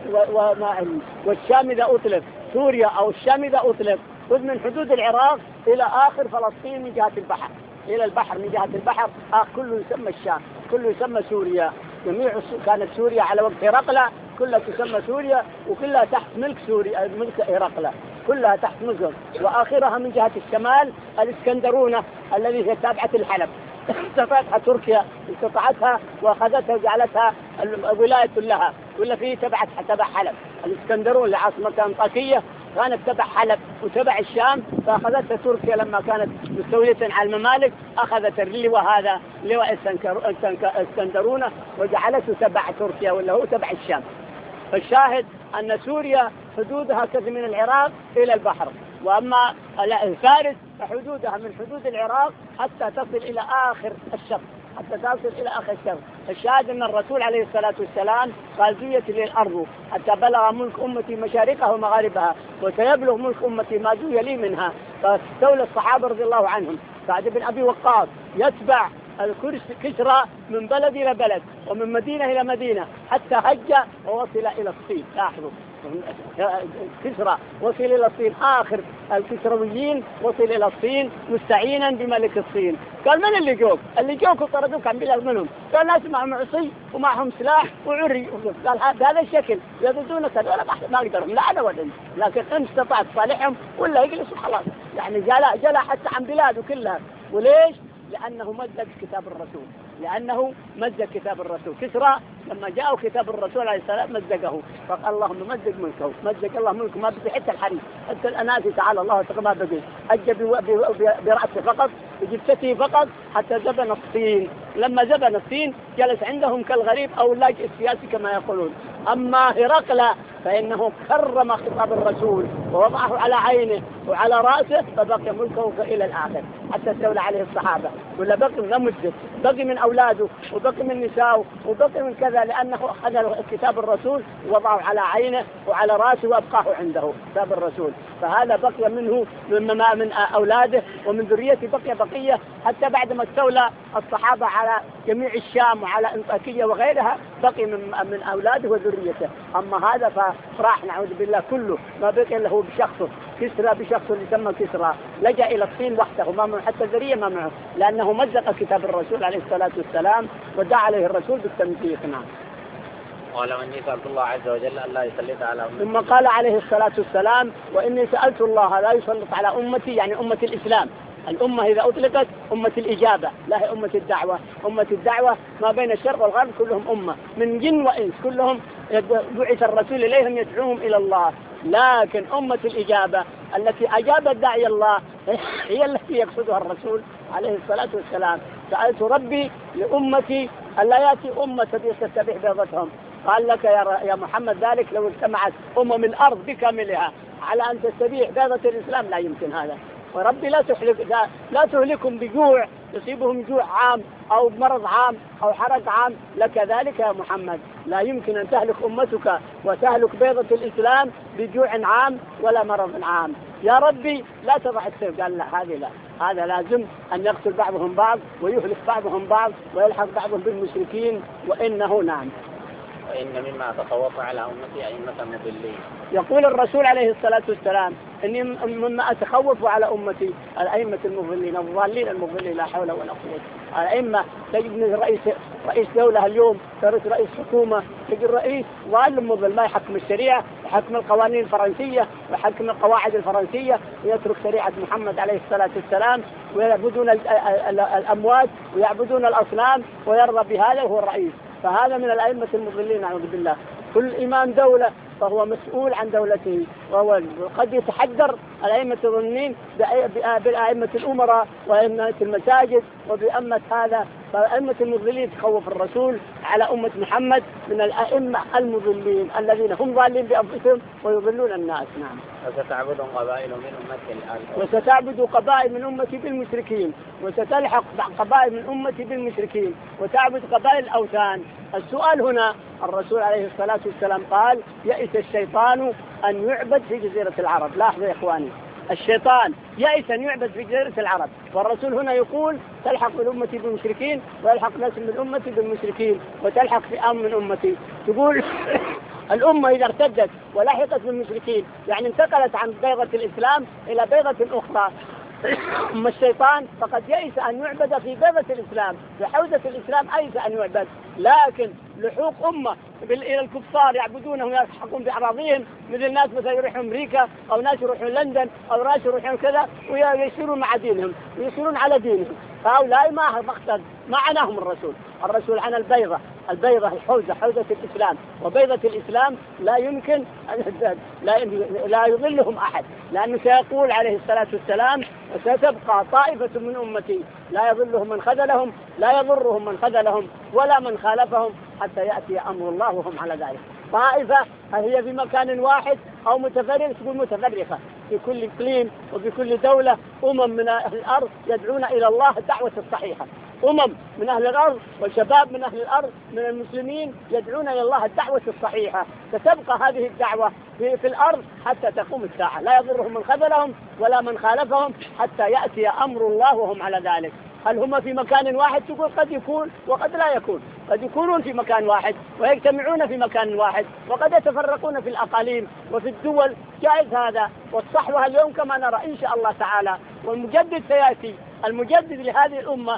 والشام إذا أطلق سوريا أو الشام إذا أطلق خذ من حدود العراق إلى آخر فلسطين من جهة البحر إلى البحر من جهة البحر آه كله يسمى الشام كله يسمى سوريا. جميع كانت سوريا على وقت هرقل كلها تسمى سوريا وكلها تحت ملك سوريا ملك هرقل كلها تحت مصر. وآخرها من جهة الشمال الإسكندرونة الذي هي تابعة الحلب استطاعتها تركيا استطاعتها وأخذتها وجعلتها ولاية لها ولا فيه تبعت تبع حلب. الإسكندرون لعاصمة أنطاكية كانت تبع حلب وتبع الشام فأخذتها تركيا لما كانت مستولية على الممالك أخذت اللواء هذا لواء الإسكندرونة وجعلته تبع تركيا ولا هو تبع الشام. فالشاهد أن سوريا حدودها كذا من العراق إلى البحر وأما فارس فحدودها من حدود العراق حتى تصل إلى آخر الشرق حتى تصل إلى آخر الشرق. الشاهد أن الرسول عليه الصلاة والسلام قال زويت لي الأرض حتى بلغ ملك أمتي مشارقها ومغاربها وسيبلغ ملك أمتي ما زوي لي منها. فاستولى الصحابة رضي الله عنهم. سعد بن أبي وقاص يتبع الكرسي كسرى من بلد إلى بلد ومن مدينة إلى مدينة حتى هج ووصل إلى الصين. لاحظوا كسرى وصل إلى الصين آخر الكسرويين وصل إلى الصين مستعينا بملك الصين. قال من اللي جوك؟ اللي جوك وطردوك عن بلاد منهم. قال ناس معهم عصي ومعهم سلاح وعري. قال بهذا الشكل يردونك ولا ما أقدرهم لا أنا ولا لكن إن استطعت صالحهم ولا يجلسوا خلاص. يعني جلا جلا حتى عن بلاده كلها. وليش؟ لأنه مزق كتاب الرسول لأنه مزق كتاب الرسول. كسرى لما جاءوا كتاب الرسول عليه السلام مزقه فقال اللهم مزق ملكه مزق الله ملكه ما بقي حتى الحريم حتى الأناسي تعالى الله تقى ما بقي أجى برأسه فقط بجبسته فقط حتى زبن الصين. لما زبن الصين جلس عندهم كالغريب أو اللاجئ السياسي كما يقولون. أما هرقل فإنه كرم خطاب الرسول ووضعه على عينه وعلى رأسه فبقي ملكه إلى الآخر حتى استولى عليه الصحابة. ولا بقي من مدة بقي من أولاده وبقي من نساءه وبقي من كذا لأنه أخذ كتاب الرسول ووضعه على عينه وعلى رأسه وأبقاه عنده كتاب الرسول. فهذا بقي منه من من أولاده ومن ذريته بقي بقية حتى بعد ما استولى الصحابة على جميع الشام وعلى أنطاكية وغيرها بقي من من أولاده وذريته. أما هذا فراح نعوذ بالله كله ما بقي إلا هو بشخصه. كسرى بشخصه اللي سمى كسرى لجأ إلى الصين وحده ما معه حتى ذرية ما معه لأنه مزق كتاب الرسول عليه الصلاة والسلام ودعا عليه الرسول بالتمسيك. نعم. قال وإني سألت الله عز وجل أن لا يسلط على أمتي. ثم قال عليه الصلاة والسلام وإني سألت الله لا يسلط على أمتي يعني أمة الإسلام. الأمة إذا أطلقت أمة الإجابة لا هي أمة الدعوة. أمة الدعوة ما بين الشرق والغرب كلهم أمة من جن وإنس كلهم بعث الرسول إليهم يدعوهم إلى الله. لكن أمة الإجابة التي أجاب الداعي الله هي التي يقصدها الرسول عليه الصلاة والسلام. سألت ربي لأمتي ألا يأتي أمة تستبيح بيضتهم. قال لك يا محمد ذلك لو اجتمعت أمم الأرض بكاملها على أن تستبيح بيضة الإسلام لا يمكن هذا. وربي لا تهلك لا تهلكم بجوع يصيبهم جوع عام أو مرض عام أو حرج عام لك ذلك يا محمد. لا يمكن أن تهلك أمتك وتهلك بيضة الإسلام بجوع عام ولا مرض عام. يا ربي لا تضع السيف، قال لا هذه لا، هذا لازم أن يقتل بعضهم بعض ويهلك بعضهم بعض ويلحق بعضهم بالمشركين، وإنه نعم. وإن مما أتخوف على أمتي أئمة مضلين. يقول الرسول عليه الصلاة والسلام إني مما أتخوف على أمتي الأئمة المضلين الضالين المضلين لا حول ولا قوة. الأئمة تجد رئيس رئيس دولة اليوم، صارت رئيس حكومة، تجد رئيس ضال مضل، ما يحكم الشريعة، يحكم القوانين الفرنسية ويحكم القواعد الفرنسية ويترك شريعة محمد عليه الصلاة والسلام، ويعبدون الأموات ويعبدون الأصنام ويرضى بهذا وهو الرئيس. فهذا من الأئمة المضلين نعوذ بالله. كل إمام دولة فهو مسؤول عن دولته، وهو قد يتحدر الأئمة المضلين بأئمة الأمراء وأئمة المساجد وبأمة هذا. فالأئمة المضلين تخوف الرسول على أمة محمد من الأئمة المضلين الذين هم ضالين بأنفسهم ويضلون الناس. نعم. وستعبد قبائل من أمتي الآن. وستعبد قبائل من أمتي بالمشركين، وستلحق قبائل من أمتي بالمشركين، وتعبد قبائل الأوثان. السؤال هنا الرسول عليه الصلاة والسلام قال يئس الشيطان أن يعبد في جزيرة العرب. لاحظوا يا إخواني، الشيطان يئس أن يعبد في جزيرة العرب، والرسول هنا يقول تلحق من أمتي بالمشركين ويلحق ناس من أمتي بالمشركين وتلحق فئام من أمتي. تقول الأمة إذا ارتدت ولحقت بالمشركين يعني انتقلت عن بيضة الإسلام إلى بيضة أخرى. أما الشيطان فقد يئس أن يعبد في بيضة الإسلام، في حوزة الإسلام أيس أن يعبد، لكن لحوق أمة إلى الكفار يعبدونهم ويلحقون بأراضيهم، مثل الناس مثلا يروحون أمريكا أو ناس يروحون لندن أو ناس يروحون كذا ويسيرون مع دينهم ويسيرون على دينهم، فهؤلاء ما مقصد ما عناهم الرسول. الرسول عن البيضة، البيضة الحوزة، حوزة الإسلام، وبيضة الإسلام لا يمكن لا لا يضلهم أحد، لأنه سيقول عليه الصلاة والسلام ستبقى طائفة من أمتي لا يضلهم من خذلهم لا يضرهم من خذلهم ولا من خالفهم حتى يأتي أمر الله وهم على ذلك. طائفة هي في مكان واحد أو متفرقة، تقول متفرقة في كل إقليم وفي كل دولة. أمم من أهل الأرض يدعون إلى الله الدعوة الصحيحة، أمم من أهل الأرض والشباب من أهل الأرض من المسلمين يدعون إلى الله الدعوة الصحيحة. ستبقى هذه الدعوة في, في الأرض حتى تقوم الساعة، لا يضرهم من خذلهم ولا من خالفهم حتى يأتي أمر الله وهم على ذلك. هل هم في مكان واحد؟ تقول قد يكون وقد لا يكون، قد يكونون في مكان واحد ويجتمعون في مكان واحد، وقد يتفرقون في الأقاليم وفي الدول، جائز هذا. والصحوة اليوم كما نرى إن شاء الله تعالى، والمجدد سيأتي، المجدد لهذه الأمة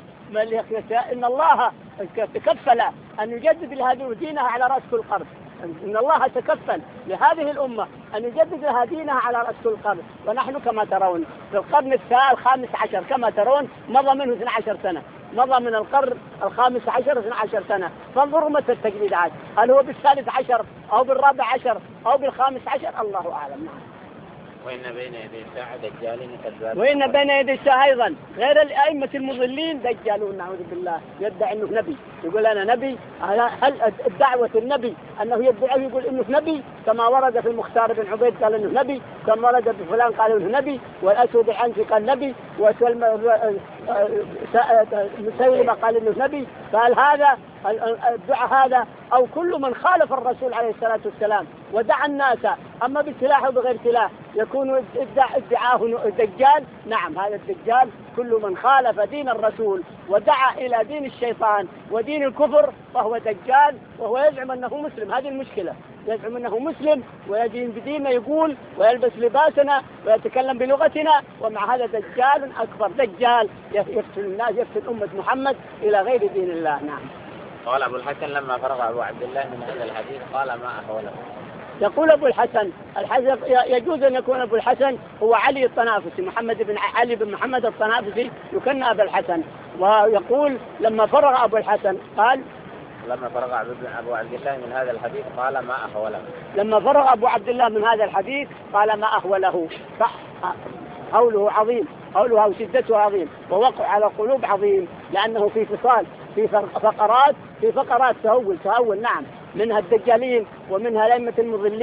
إن الله تكفل أن يجدد لهذه دينها على رأس كل قرن. إن الله تكفل لهذه الأمة أن يجدد لها دينها على رأس كل قرن. ونحن كما ترون في القرن الخامس عشر كما ترون مضى منه اثنتي عشرة سنة، مضى من القرن الخامس عشر اثنتي عشرة سنة. فانظروا متى التجديدات، هل هو بالثالث عشر أو بالرابع عشر أو بالخامس عشر؟ الله أعلم. وإن بين يدي الساعة دجالين كذابون. وإن بين يدي الساعة أيضا غير الأئمة المضلين دجالون نعوذ بالله، يدعي أنه نبي، يقول أنا نبي. هل الدعوة النبي أنه يدعي يقول إنه نبي كما ورد في المختار بن عبيد قال إنه نبي، كما ورد في فلان قال إنه نبي، والأسود العنسي قال نبي، ومسيلمة قال إنه نبي. فهل هذا الدعاء هذا أو كل من خالف الرسول عليه الصلاة والسلام ودعا الناس أما بسلاح وبغير سلاح يكون ادعاه دجال؟ نعم، هذا الدجال كل من خالف دين الرسول ودعا إلى دين الشيطان ودين الكفر فهو دجال، وهو يزعم أنه مسلم. هذه المشكلة، يزعم أنه مسلم ويدين بديننا يقول ويلبس لباسنا ويتكلم بلغتنا، ومع هذا دجال أكبر، دجال يفتن الناس، يفتن أمة محمد إلى غير دين الله. نعم. قال أبو الحسن لما فرغ أبو عبد الله من هذا الحديث قال ما أحوله. يقول أبو الحسن، الحسن يجوز أن يكون أبو الحسن هو علي الطنافسي، محمد بن علي بن محمد الطنافسي يكنى أبو الحسن. ويقول لما فرغ أبو الحسن قال لما فرغ أبو عبد الله من هذا الحديث قال ما أحوله. لما فرغ أبو عبد الله من هذا الحديث قال ما أحوله. صح، قوله عظيم، قوله وشدته عظيم، ووقع على قلوب عظيم، لأنه في فصال في فقرات في فقرات تهول تهول. نعم، منها الدجالين ومنها الأئمة المضلين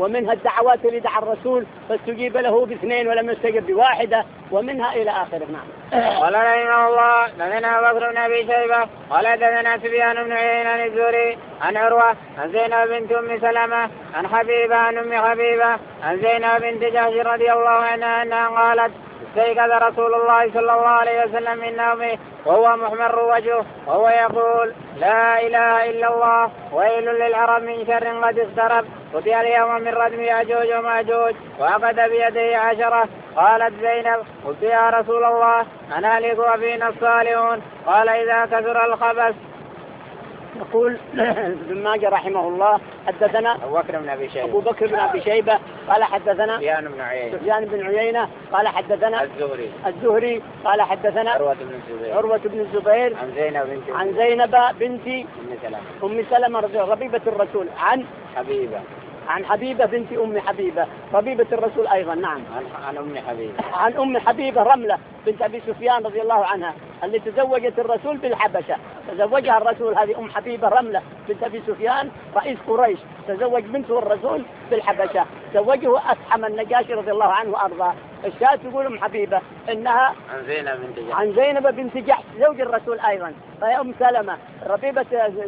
ومنها الدعوات اللي دعا الرسول فاستجيب له باثنين ولم يستجب بواحدة، ومنها إلى آخره. نعم. قال رحمه الله دثنا بكر بن أبي شيبة قال دثنا سفيان بن عيينة عن الزهري عن عروة عن زينب بنت أم سلمة عن حبيبة عن أم حبيبة عن زينب بنت جحش رضي الله عنها أنها قالت استيقظ رسول الله صلى الله عليه وسلم من نومه وهو محمر وجهه وهو يقول لا إله إلا الله ويل للعرب من شر قد اقترب قتل اليوم من ردم يأجوج ومأجوج وأخذ بيده عشرة. قالت زينب قلت يا رسول الله أنا لك وفينا الصالحون قال إذا كثر الخبث. يقول ابن ماجه رحمه الله حدثنا أبو بكر بن أبي شيبة أبو بكر بن أبي شيبة قال حدثنا سفيان بن عيينة سفيان بن عيينة قال حدثنا الزهري الزهري قال حدثنا عروة بن الزبير عروة بن الزبير عن زينب بنت عن زينب بنت أم سلمة أم سلمة ربيبة الرسول عن حبيبة عن حبيبة بنت أم حبيبة ربيبة الرسول أيضا. نعم. عن, عن أم حبيبة عن أم حبيبة رملة بنت أبي سفيان رضي الله عنها اللي تزوجت الرسول بالحبشة، تزوجها الرسول هذه أم حبيبة رملة بنت أبي سفيان رئيس قريش، تزوج بنته الرسول بالحبشة، زوجه أسحم النجاشي رضي الله عنه وأرضاه. الشاهد تقول أم حبيبة إنها عن زينب بنت جحش عن زينب بنت جحش زوج الرسول أيضا، فهي أم سلمة ربيبة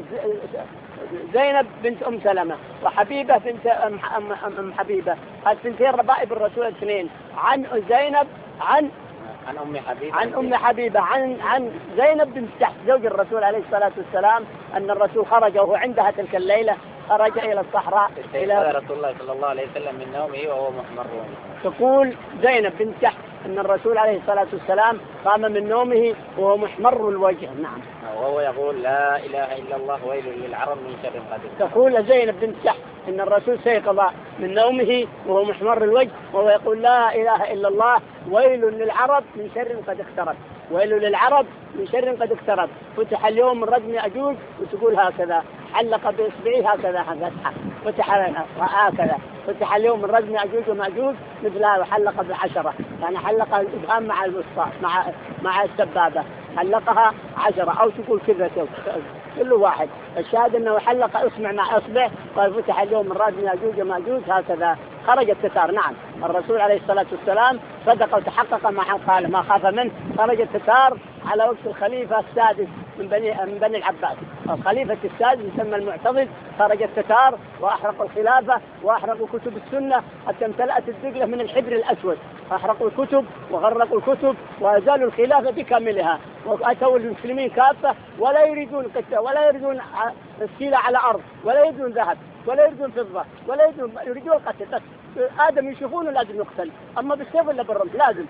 زينب بنت أم سلمة وحبيبة بنت أم, أم, أم, أم حبيبة، الثنتين ربائب الرسول الاثنين. عن زينب عن عن أم حبيبة عن أم حبيبة عن عن زينب بنت جحش زوج الرسول عليه الصلاة والسلام أن الرسول خرج وهو عندها تلك الليلة، خرج إلى الصحراء إلى رسول الله صلى الله عليه وسلم من نومه وهو محمر. تقول زينب بنت جحش أن الرسول عليه الصلاة والسلام قام من نومه وهو محمر الوجه. نعم. وهو يقول لا إله إلا الله ويل للعرب من شر قد. تقول زينب بنت جحش إن الرسول سيقظ من نومه وهو محمر الوجه وهو يقول لا إله إلا الله ويل للعرب من شر قد اقترب، ويل للعرب من شر قد اقترب. فتح اليوم من ردم يأجوج وتقول هكذا، حلق بإصبعه هكذا فتحة، فتح هكذا، فتح اليوم من ردم يأجوج ومأجوج مثلها وحلق بعشرة، يعني حلق الإبهام مع الوسطى مع مع السبابة حلقها عشرة، أو تقول كذا كل واحد. الشاهد أنه حلق إصبع مع إصبع، قال فتح اليوم من ردم يأجوج ومأجوج هكذا، خرج التتار. نعم. الرسول عليه الصلاة والسلام صدق وتحقق ما قال ما خاف منه، خرج التتار على وقت الخليفة السادس من بني من بني العباس، الخليفة السادس يسمى المعتضد. خرج التتار وأحرقوا الخلافة وأحرقوا كتب السنة حتى امتلأت الدجلة من الحبر الأسود، أحرقوا الكتب وغرقوا الكتب وأزالوا الخلافة بكاملها، وأتوا المسلمين كافة ولا يريدون قتال ولا يريدون السيلة على أرض ولا يريدون ذهب ولا يريدون فضة ولا يريدون يريدون قتل بس. آدم يشوفونه لازم يقتل، أما بالسيف ولا بالرمح لازم.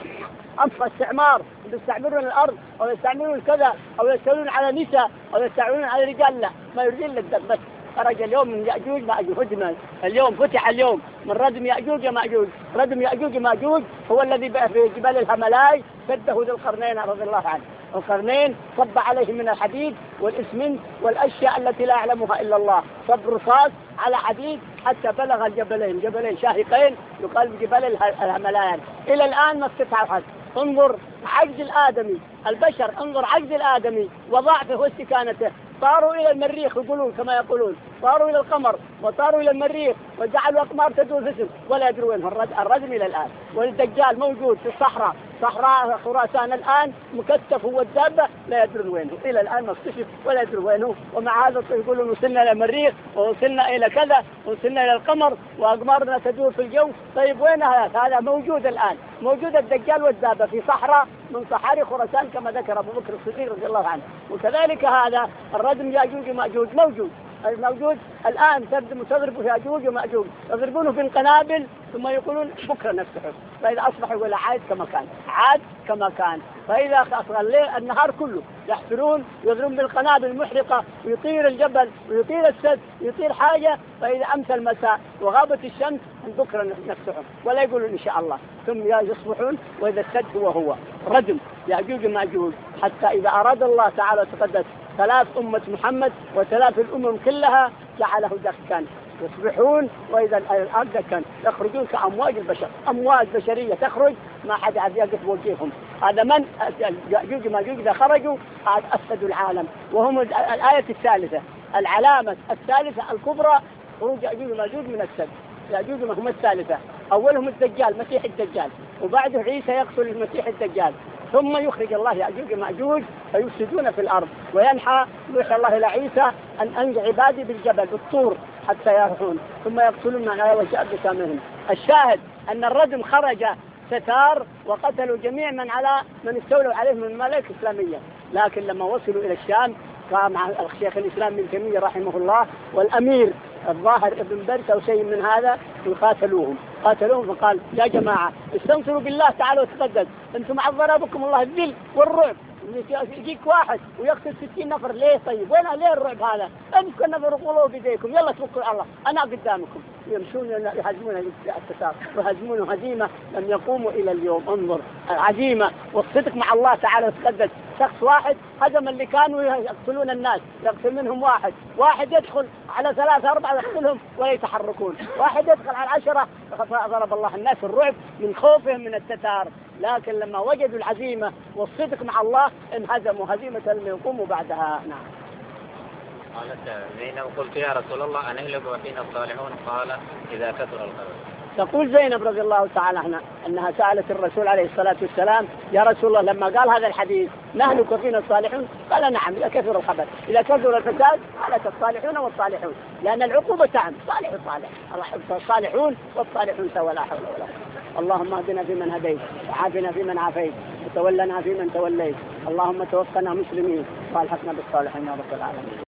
أما استعمار يستعمرون الأرض أو يستعمرون كذا أو يستعمرون على نساء أو يستعمرون على رجال لا، ما يريدون للدم بس. خرج اليوم من يأجوج مأجوج هدما، اليوم فتح اليوم من ردم يأجوج مأجوج. ردم يأجوج مأجوج هو الذي في جبال الهملاي سده ذو القرنين رضي الله عنه. القرنين صب عليه من الحديد والإسمنت والأشياء التي لا يعلمها إلا الله، صب رصاص على حديد حتى بلغ الجبلين، جبلين شاهقين يقال بجبال الهملايان. إلى الآن ما استطاع أحد. انظر عجز الآدمي، البشر انظر عجز الآدمي وضعفه واستكانته. طاروا إلى المريخ يقولون كما يقولون، طاروا إلى القمر وطاروا إلى المريخ وجعلوا أقمار تدور في ولا يدرون وينه الرجم إلى الآن. والدجال موجود في الصحراء، صحراء خراسان الآن مكتف هو الدابة لا يدرون وينه إلى الآن، ما اكتشف ولا يدرون وينه. ومع هذا يقولون وصلنا إلى المريخ ووصلنا إلى كذا ووصلنا إلى القمر وأقمارنا تدور في الجو. طيب وين هذا؟ هذا موجود الآن، موجود الدجال والدابة في صحراء من صحاري خراسان كما ذكر أبو بكر الصديق رضي الله عنه. وكذلك هذا الردم يأجوج ومأجوج موجود موجود الآن، تبدو تضرب في يأجوج ومأجوج، يضربونه في القنابل ثم يقولون بكرة نفتحه، فإذا أصبحوا ولا عاد كما كان، عاد كما كان. فإذا أصغر الليل النهار كله يحفرون يضربون بالقنابل المحرقة ويطير الجبل ويطير السد ويطير حاجة، فإذا أمسى المساء وغابت الشمس بكرة نفتحه ولا يقولون إن شاء الله، ثم يصبحون وإذا السد هو هو ردم يأجوج ومأجوج. حتى إذا أراد الله تعالى وتقدس ثلاث أمة محمد وثلاث الأمم كلها جعله دكا يصبحون وإذا الأرض دكا يخرجون كأمواج البشر، أمواج بشرية تخرج ما حد عاد يقف وجههم. هذا من يأجوج ومأجوج إذا خرجوا أفسدوا العالم. وهم الآية الثالثة العلامة الثالثة الكبرى خروج يأجوج ومأجوج من السد. يأجوج هم الثالثة. أولهم الدجال مسيح الدجال، وبعده عيسى يقتل المسيح الدجال، ثم يخرج الله يأجوج ومأجوج فيفسدون في الأرض. وينحى يوحى الله إلى عيسى أن أنجع عبادي بالجبل بالطور حتى يرحون، ثم يقتلون من على وجه بسامهم. الشاهد أن الرجم خرج ستار وقتلوا جميع من على من استولوا عليه من الممالك الإسلامية. لكن لما وصلوا إلى الشام مع الشيخ الإسلام ابن تيمية رحمه الله والأمير الظاهر ابن برس أو شيء من هذا يقاتلوهم قاتلوهم فقال يا جماعة استنصروا بالله تعالوا وتقدس، أنتم عذر بكم الله الذل والرعب، يجيك واحد ويقتل ستين نفر ليه؟ طيب وين ليه الرعب هذا؟ أنتم نفر قولوا بيديكم يلا توكلوا الله أنا قدامكم. يمشون يهزمون التتار ويهزمون هزيمة لم يقوموا إلى اليوم. انظر العزيمة والصدق مع الله تعالى وتقدس. شخص واحد هزم اللي كانوا يقتلون الناس، يقتل منهم واحد واحد يدخل على ثلاثة أربعة يقتلهم ولا يتحركون، واحد يدخل على عشرة ضرب الله الناس الرعب من خوفهم من التتار. لكن لما وجدوا العزيمة والصدق مع الله انهزموا هزيمة لم يقوموا بعدها. نعم. قالت زينب قلت يا رسول الله أنهلك وفينا الصالحون؟ قال إذا كثر الخبث. تقول زينب رضي الله تعالى عنها أنها سألت الرسول عليه الصلاة والسلام يا رسول الله لما قال هذا الحديث نهلك وفينا الصالحون؟ قال نعم إذا كثر الخبث، إذا كثر الفساد هلك الصالحون والصالحون، لأن العقوبة تعم صالح وصالح، الصالحون والصالحون سواء لا حول ولا قوة. اللهم اهدنا فيمن هديت وعافنا فيمن عافيت وتولنا فيمن توليت، اللهم توفنا مسلمين والحقنا بالصالحين يا رب العالمين.